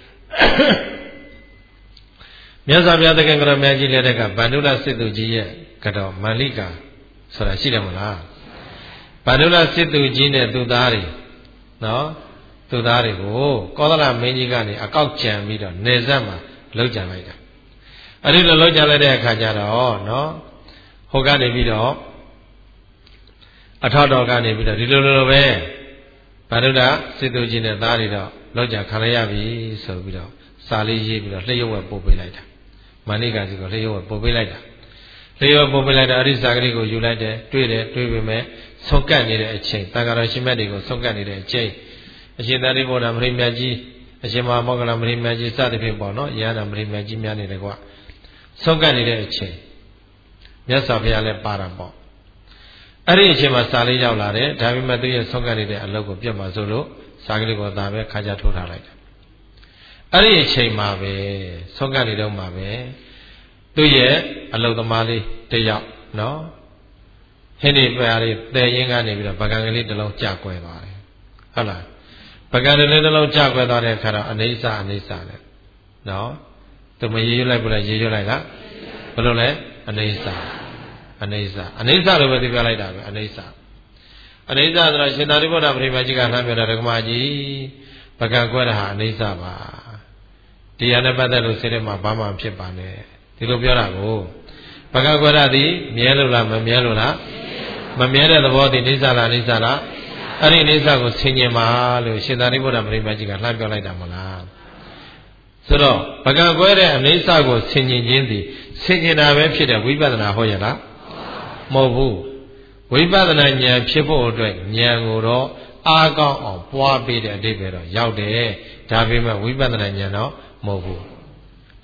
A: မြတ်စွာဘုရားသခင်ကတော်မြတ်ကြီးလက်ထက်ကဗန္ဓုလစစ်သူကြီးရဲ့ကတော်မန္လိကာဆိုတာရှိတယ်မလားဗန္ဓုလစစ်သူကြီးနဲ့သူသားတွေနော်သူသားတွေကိုကောသလမင်းကြီးကနေအကောက်ကြံပြီးတော့နေဆက်မှာလှုပ်ကြံလိုက်တာအဲ့ဒီလိုလှုပ်ကြံလိုက်တဲ့အခါကျတော့နော်ဟိုကနေပြီးတော့အထောက်တော်ကနေပြီးတော့ဒီလိုလိုပဲဗန္ဓုလစစ်သူကြီးနဲ့သားတွေတော့လှုပ်ကြံခံရပြီဆိုပြီးတော့စာလေးရေးပြီးတော့လျှို့ဝှက်ပို့ပေးလိုက်တာမန္လိကာစီကိုလျှို့ဝှက်ပို့ပေးလိုက်တာလျှို့ဝှက်ပို့ပေးလိုက်တာအရိစာကလေးကိုယူလိုက်တယ်တွေ့တယ်တွေ့ပေမဲ့ဆုံးကပ်နေတဲ့အချိန်တန်ဃာတော်ရှင်မြတ်တွေကိုဆုံးကပ်နေတဲ့အချိန်အရှင်သာရိပုတ္တရာမထေရမြတ်ကြီးအရှင်မဟာမောဂလမထေရမြတ်ကြီးစသဖြင့်ပေါ့နော်ရဟန္တာမထေရမြတ်ကြီးများနေတယ်ကွာဆုံးကပ်နေတဲ့အချိန်မြတ်စွာဘုရားလည်းပါတာပေါ့အဲ့ဒီအချိန်မှာစာလေးရောက်လာတယ်ဒါပေမဲ့သူရဲ့ဆုံးကပ်နေတဲ့အလုပ်ကိုပြတ်မှာဆိုလို့စာကလေးကိုသာပဲခါကြထိုးထားလိုက်တယ်အဲ့ဒီအချိန်မှာပဲဆုံးကပ်နေတော့မှာပဲသူရဲ့အလုပ်သမားလေးတယောက်နော်ဟင်းဒီပယ်လေးတည်ရင်းကနေပြီးတော့ပကံကလေးတစ်လုံးကြာကွယ်သွားတယ်ဟုတ်လားပကံလေးတစ်လုံးကြာကွယ်သွားတဲ့အခါတော့အနိစ္စအနိစ္စနဲ့နော်သူမရေရွတ်လိုက်ဘူးလားရေရွတ်လိုက်လားဘယ်လိုလဲအနိစ္စအနိစ္စအနိစ္စလို့ပဲသိပြလိုက်တာပဲအနိစ္စအနိစ္စဆိုတော့ရှင်သာရိပုတ္တပရိပါကြီးကလှမ်းပြောတာဒကမာကြီးပကံကွယ်တာဟာအနိစ္စပါတရားနဲ့ပတ်သက်လို့စိတ်ထဲမှာဘာမှမဖြစ်ပါနဲ့ဒီလိုပြောတာကိုပကံကွယ်တာဒီမြဲလို့လားမမြဲလို့လားမမြဲတဲ့သဘောဒီနိစ္စလားနိစ္စလားအဲ့ဒီနိစ္စကိုဆင်ញင်ပါလို့ရှင်သာရိပုတ္တပရိပါကြီးကလှမ်းပြောလိုက်တာမလားဆိုတော့ပကံကွယ်တဲ့အနိစ္စကိုဆင်ញင်ခြင်းသည်ဆင်ញင်တာပဲဖြစ်တဲ့ဝိပဿနာဟောရလားမဟုတ်ဘူးဝိပဿနာဉာဏ်ဖြစ်ဖို့အတွက်ဉာဏ်ကိုတော့အားကောင်းအောင်ပွားပေးတဲ့အဓိပ္ပာယ်တော့ရောက်တယ်ဒါပေမဲ့ဝိပဿနာဉာဏ်တော့မဟုတ်ဘူး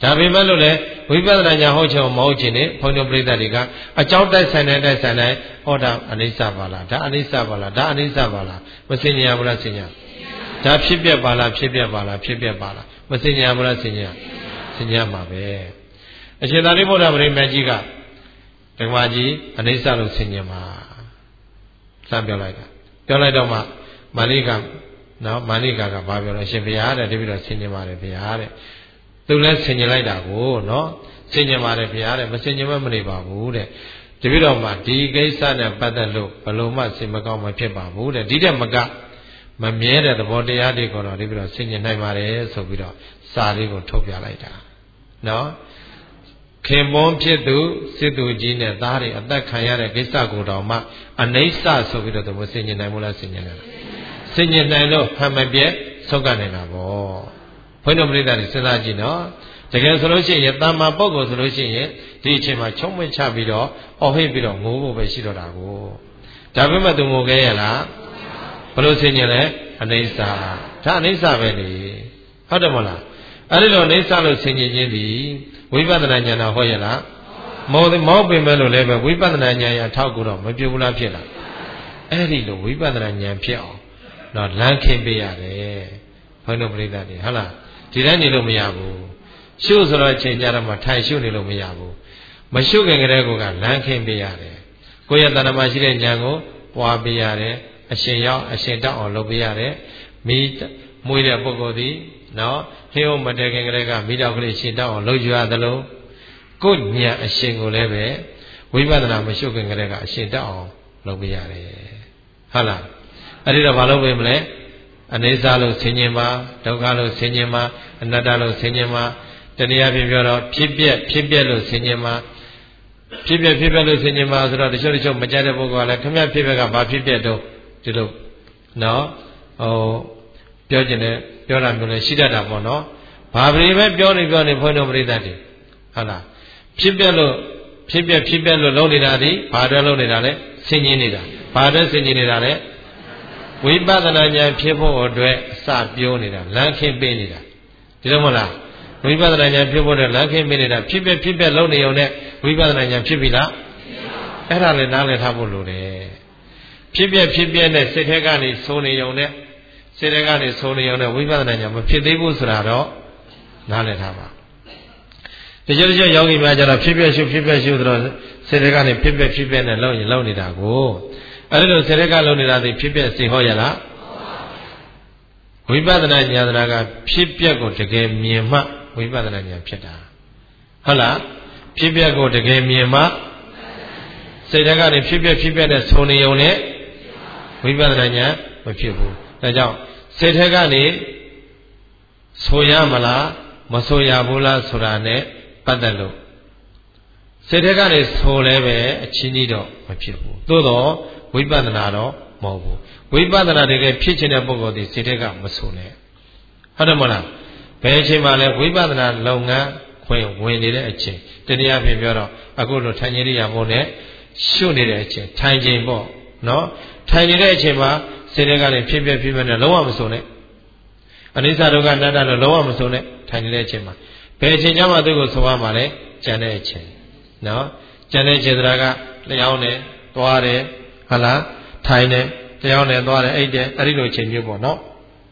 A: ဒါပေမဲ့လို့လေဝိပဿနာဉာဏ်ဟုတ်ချင်မဟုတ်ချင်နေဘုန်းတော်ပရိသတ်တွေကအကြောင်းတိုက်ဆိုင်တဲ့တိုက်ဆိုင်တဲ့ဟောတာအနိစ္စပါလားဒါအနိစ္စပါလားဒါအနိစ္စပါလားမစင်ညာဘူးလားစင်ညာဒါဖြစ်ပြပါလားဖြစ်ပြပါလားဖြစ်ပြပါလားမစင်ညာဘူးလားစင်ညာစင်ညာမှာပဲအရှင်သာရိပုတ္တပရိမတ်ကြီးကဓမ္မကြီးအနိစ္စလို့စင်ညာမှာစမ်းပြောလိုက်တာပြောလိုက်တော့မှမာလိကနော်မာလိကကဘာပြောလဲရှင်ဘုရားတဲ့တပည့်တော်စင်ညာပါတယ်ဘုရားတဲ့သူလည်းဆင်ញင်လိုက်တာကိုနော်ဆင်ញင်ပါတယ်ဗျာတဲ့မဆင်ញင်မမနေပါဘူးတဲ့တပည့်တော်မှာဒီကိစ္စနဲ့ပတ်သက်လို့ဘလို့မှစိတ်မကောင်းမဖြစ်ပါဘူးတဲ့ဒီတဲ့မကမမြဲတဲ့သဘောတရားတွေကိုတော့တပည့်တော်ဆင်ញင်နိုင်ပါတယ်ဆိုပြီးတော့စာလေးကိုထုတ်ပြလိုက်တာနော်ခင်ပွန်းဖြစ်သူစစ်သူကြီးနဲ့သားတွေအသက်ခံရတဲ့ကိစ္စကိုတော့မှအနိစ္စဆိုပြီးတော့သူမဆင်ញင်နိုင်ဘူးလားဆင်ញင်နိုင်လားဆင်ញင်နိုင်လို့ဟံမပြဲဆုတ်ကနိုင်တာပေါ့ဘုန်းတော်ပရိသတ်တွေစဉ်းစားကြည့်နော်တကယ်ဆိုလို့ရှိရင်တမ္မာပုဂ္ဂိုလ်ဆိုလို့ရှိရင်ဒီအချိန်မှာချုံမချပြီးတော့အော်ဟစ်ပြီးတော့ငိုးဖို့ပဲရှိတော့တာကိုဒါပေမဲ့သူငိုခဲ့ရလားဘလို့ဆင်ញင်လဲအနိစ္စဒါအနိစ္စပဲလေဟုတ်တယ်မဟုတ်လားအဲ့ဒီလိုအနိစ္စလို့ဆင်ញင်ခြင်းဒီဝိပဿနာဉာဏ်တော်ဟောရလားမဟုတ်မောပင်မဲ့လို့လည်းပဲဝိပဿနာဉာဏ်ရအထောက်ကူတော့မပြုတ်ဘူးလားဖြစ်လားအဲ့ဒီလိုဝိပဿနာဉာဏ်ဖြစ်အောင်တော့လမ်းခင်းပေးရတယ်ဘုန်းတော်ပရိသတ်တွေဟုတ်လားဒီတိုင်းနေလို့မရဘူးရှုဆိုတော့အချိန်ကြတော့မှထိုင်ရှုနေလို့မရဘူးမရှုခင်ကလေးကလမ်းခင်းပေးရတယ်ကိုယ့်ရဲ့တဏ္ဍမှာရှိတဲ့ဉာဏ်ကိုပွားပေးရတယ်အရှင်ရောက်အရှင်တောက်အောင်လုပ်ပေးရတယ်မိမွေးတဲ့ပုဂ္ဂိုလ်ဒီနော်ဟင်းအောင်မတည်ခင်ကလေးကမိတောက်ကလေးရှင်တောက်အောင်လုပ်ကြရသလိုကိုယ့်ဉာဏ်အရှင်ကိုလည်းပဲဝိပဿနာမရှုခင်ကလေးကအရှင်တောက်အောင်လုပ်ပေးရတယ်ဟုတ်လားအဲ့ဒီတော့ဘာလုပ်ပေးမလဲအနိစ္စလို့ဆင်ញင်ပါဒုက္ခလို့ဆင်ញင်ပါအနတ္တလို့ဆင်ញင်ပါတနည်းအားဖြင့်ပြောတော့ဖြစ်ပြက်ဖြစ်ပြက်လို့ဆင်ញင်ပါဖြစ်ပြက်ဖြစ်ပြက်လို့ဆင်ញင်ပါဆိုတော့တချို့တချို့မကြတဲ့ပုဂ္ဂိုလ်ကလည်းခမည်းဖြစ်ပြက်ကဘာဖြစ်ပြက်တော့ဒီလိုနော်ဟိုပြောကျင်တယ်ပြောတာမျိုးလည်းရှိတတ်တာပေါ့နော်ဘာပရိပဲပြောနေပြောနေဘုန်းတော်ပရိသတ်တွေဟုတ်လားဖြစ်ပြက်လို့ဖြစ်ပြက်ဖြစ်ပြက်လို့လုပ်နေတာဒီဘာတော့လုပ်နေတာလဲဆင်ញင်နေတာဘာတော့ဆင်ញင်နေတာလဲဝိပဿနာဉာဏ်ဖြစ်ဖို့အတွက်အစပြောနေတာလမ်းခင်းပေးနေတာဒီလိုမဟုတ်လားဝိပဿနာဉာဏ်ဖြစ်ဖို့အတွက်လမ်းခင်းပေးနေတာဖြစ်ဖြစ်ဖြစ်ဖြစ်လုံးနေုံနဲ့ဝိပဿနာဉာဏ်ဖြစ်ပြီလားအဲ့ဒါလည်းနားလည်ထားဖို့လိုတယ်ဖြစ်ဖြစ်ဖြစ်ဖြစ်နဲ့စိတ်ထဲကနေဆိုနေုံနဲ့စိတ်ထဲကနေဆိုနေုံနဲ့ဝိပဿနာဉာဏ်မဖြစ်သေးဘူးဆိုတာတော့နားလည်ထားပါတချို့တချို့ယောဂီများကျတော့ဖြစ်ဖြစ်ရှုဖြစ်ဖြစ်ရှုဆိုတော့စိတ်ထဲကနေဖြစ်ဖြစ်ဖြစ်ဖြစ်နဲ့လုံးရင်လုံးနေတာကိုအဲ့လိုစေရကလုံးနေတာဒီဖြစ်ပြက်စေဟောရလားဝိပဿနာဉာဏ်တရားကဖြစ်ပြက်ကိုတကယ်မြင်မှဝိပဿနာဉာဏ်ဖြစ်တာဟုတ်လားဖြစ်ပြက်ကိုတကယ်မြင်မှစိတ်ဓာတ်ကနေဖြစ်ပြက်ဖြစ်ပြက်နဲ့ဆုံနေုံနဲ့ဝိပဿနာဉာဏ်မဖြစ်ဘူးဒါကြောင့်စိတ်ဓာတ်ကနေဆိုရမလားမဆိုရဘူးလားဆိုတာနဲ့ပတ်သက်လို့စိတ်ဓာတ်ကနေဆိုလဲပဲအချင်းကြီးတော့မဖြစ်ဘူးသို့တော့ဝိပဿနာတော့မဟုတ်ဘူးဝိပဿနာတကယ်ဖြစ်ခြင်းတဲ့ပုဂ္ဂိုလ်ဒီစိတ်ထဲကမဆိုနဲ့ဟုတ်တယ်မလားဘယ်အချိန်မှလဲဝိပဿနာလုပ်ငန်းခွင်ဝင်နေတဲ့အချိန်တနည်းအားဖြင့်ပြောတော့အခုလိုထိုင်ခြင်းရိယာပုံနဲ့ရှုနေတဲ့အချိန်ထိုင်ခြင်းပေါ့နော်ထိုင်နေတဲ့အချိန်မှာစိတ်ထဲကလည်းဖြစ်ဖြစ်ဖြစ်ဖြစ်နဲ့လုံးဝမဆိုနဲ့အနိစ္စဒုက္ခအနတ္တလို့လုံးဝမဆိုနဲ့ထိုင်နေတဲ့အချိန်မှာဘယ်အချိန်ကျမှသူ့ကိုဆိုရမှာလဲကြံတဲ့အချိန်နော်ကြံတဲ့အချိန်ဆိုတာကလျှောင်းတယ်သွားတယ်ဟုတ်လားထိုင်တယ်တရားနဲ့သွားတယ်အိတ်တယ်အဲ့ဒီလိုအချိန်မျိုးပေါ့နော်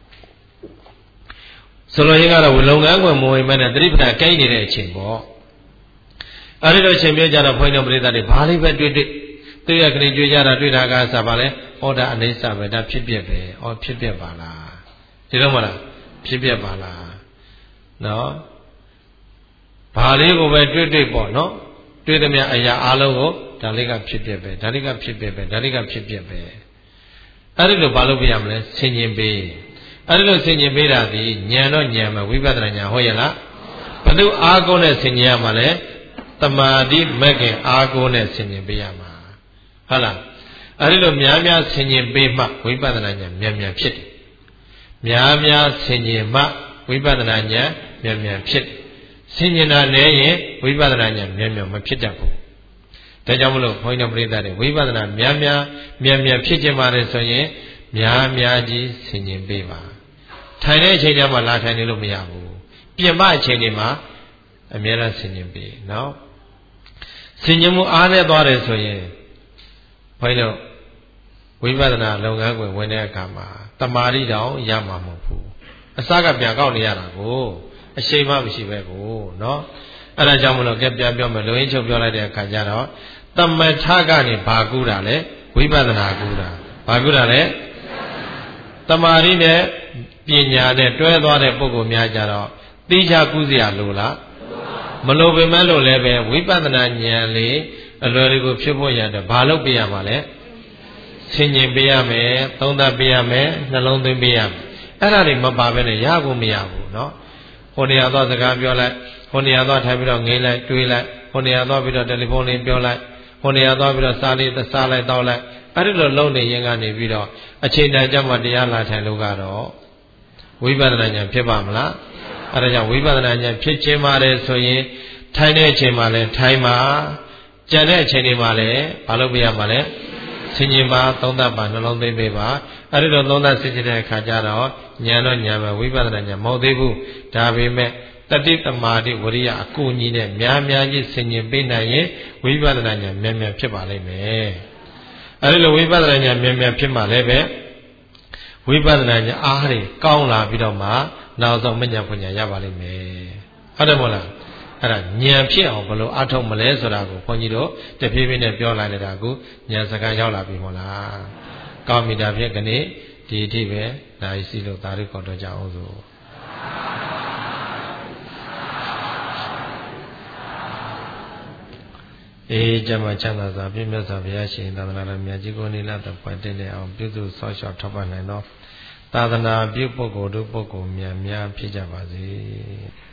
A: ဆိုလိုရင်းကတော့လုံငန်းကွယ်မဝင်မဲ့နဲ့သတိပဋ္ဌာန်ကိုင်းနေတဲ့အချိန်ပေါ့အဲ့ဒီလိုအချိန်မျိုးကြတော့ဘုန်းတော်ပရိသတ်တွေဘာလေးပဲတွေ့တွေ့သူရကလေးကြွေးကြတာတွေ့တာကစားပါလဲဟောတာအနိစ္စပဲဒါဖြစ်ပြက်ပဲဟောဖြစ်ပြက်ပါလားဒီလိုမလားဖြစ်ပြက်ပါလားနော်ဘာလေးကိုပဲတွေ့တွေ့ပေါ့နော်တွေ့သမျှအရာအလုံးကိုဒါလေးကဖြစ်ပြက်ပဲဒါလေးကဖြစ်ပြက်ပဲဒါလေးကဖြစ်ပြက်ပဲအဲ့ဒီလိုဘာလို့ပြရမလဲဆင်ញင်ပေးအဲ့ဒီလိုဆင်ញင်ပေးတာဒီဉာဏ်တော့ဉာဏ်ပဲဝိပဿနာဉာဏ်ဟောရလားဘယ်သူအားကိုးနဲ့ဆင်ញင်ရမှာလဲတမာတိမဂ္ဂင်အားကိုးနဲ့ဆင်ញင်ပေးရမှာဟုတ်လားအဲ့ဒီလိုများများဆင်ញင်ပေးမှဝိပဿနာဉာဏ်မြန်မြန်ဖြစ်တယ်များများဆင်ញင်မှဝိပဿနာဉာဏ်မြန်မြန်ဖြစ်တယ်ဆင်ញင်တာနဲ့ရင်ဝိပဿနာဉာဏ်မြန်မြန်မဖြစ်တတ်ဘူးဒါကြောင့်မလို့ဘုန်းကြီးတို့ပရိသတ်တွေဝိပဿနာများများမြန်မြန်ဖြစ်ခြင်းပါတယ်ဆိုရင်များများကြီးဆင်ញင်ပေးပါထိုင်တဲ့အချိန်ကျမှလာထိုင်နေလို့မရဘူးပြင်ပအချိန်တွေမှာအမြဲတမ်းဆင်ញင်ပေးနော်ဆင်ញင်မှုအားနဲ့သွားတယ်ဆိုရင်ဘုန်းကြီးတို့ဝိပဿနာလုပ်ငန်းကိုဝင်တဲ့အခါမှာတမာရီတောင်ရမှာမဟုတ်ဘူးအစကပြန်ကောက်နေရတာကိုအရှိန်မှမရှိပဲကိုနော်အဲ့ဒါကြောင့်မလို့ကဲပြန်ပြောမယ်လူရင်းချုပ်ပြောလိုက်တဲ့အခါကျတော့တမထကနေဘာကူးတာလဲဝိပဿနာကူးတာဘာကူးတာလဲတမာရီနဲ့ပညာနဲ့တွဲသွားတဲ့ပုဂ္ဂိုလ်များကြတော့သိချကူးစရာလိုလားမလိုပေမဲ့လို့လည်းပဲဝိပဿနာဉာဏ်လေးအလွယ်တကူဖြစ်ဖို့ရတယ်ဘာလို့ပြရမှာလဲဆင်ញင်ပေးရမယ်သုံးသပ်ပေးရမယ်နှလုံးသွင်းပေးရမယ်အဲ့ဒါတွေမပါဘဲနဲ့ရဖို့မရဘူးเนาะဟိုနေရာသွားစကားပြောလိုက်ဟိုနေရာသွားထိုင်ပြီးတော့ငေးလိုက်တွေးလိုက်ဟိုနေရာသွားပြီးတော့တယ်လီဖုန်းလေးပြောလိုက်ဟိုနေရာသွားပြီးတော့စားလေးစားလိုက်တောက်လိုက်အဲ့ဒီလိုလုံးနေရင်ကနေပြီးတော့အချိန်တန်ကြမှာတရားလာထိုင်လို့ကတော့ဝိပဿနာဉာဏ်ဖြစ်ပါမလားအဲ့ဒါကြောင့်ဝိပဿနာဉာဏ်ဖြစ်ခြင်းပါတယ်ဆိုရင်ထိုင်တဲ့အချိန်မှာလဲထိုင်ပါကြံတဲ့အချိန်တွေမှာလဲဘာလို့ပြရမှာလဲဆင်ញင်ပါသုံးသပ်ပါနှလုံးသွင်းပေးပါအဲ့ဒီလိုသုံးသပ်ဆင်ញင်တဲ့အခါကျတော့ဉာဏ်တော့ဉာဏ်ပဲဝိပဿနာဉာဏ်မဟုတ်သေးဘူးဒါပေမဲ့တတိတမာတိဝရိယအကူညီနဲ့များများကြီးဆင်ញင်ပေးနိုင်ရင်ဝိပဿနာဉာဏ်မြန်မြန်ဖြစ်ပါလိမ့်မယ်အဲ့ဒီလိုဝိပဿနာဉာဏ်မြန်မြန်ဖြစ်မှလည်းပဲဝိပဿနာဉာဏ်အားတွေကောင်းလာပြီးတော့မှနောက်ဆုံးမဉဏ်ပညာရပါလိမ့်မယ်ဟုတ်တယ်မဟုတ်လားအဲ့ဒါဉာဏ်ဖြစ်အောင်ဘယ်လိုအထောက်မလဲဆိုတာကိုခွန်ကြီးတို့တဖြည်းဖြည်းနဲ့ပြောလိုက်တာကိုဉာဏ်စကားရောက်လာပြီမဟုတ်လားကောင်းပြီဒါဖြင့်ဒီနေ့ဒီအထိပဲနိုင်စီလို့သာဓုခေါ်တော့ကြအောင်စို့အေးကျမ်းချမ်းသာစွာပြည့်မြတ်စွာဘုရားရှင်သာသနာတော်မြတ်ကြီးကိုနိလတ်တော်ပွင့်တဲ့အောင်ပြုစုဆောက်ရှောက်ထောက်ပံ့နိုင်သောသာသနာပြုပုဂ္ဂိုလ်တို့ပုဂ္ဂိုလ်များများဖြစ်ကြပါစေ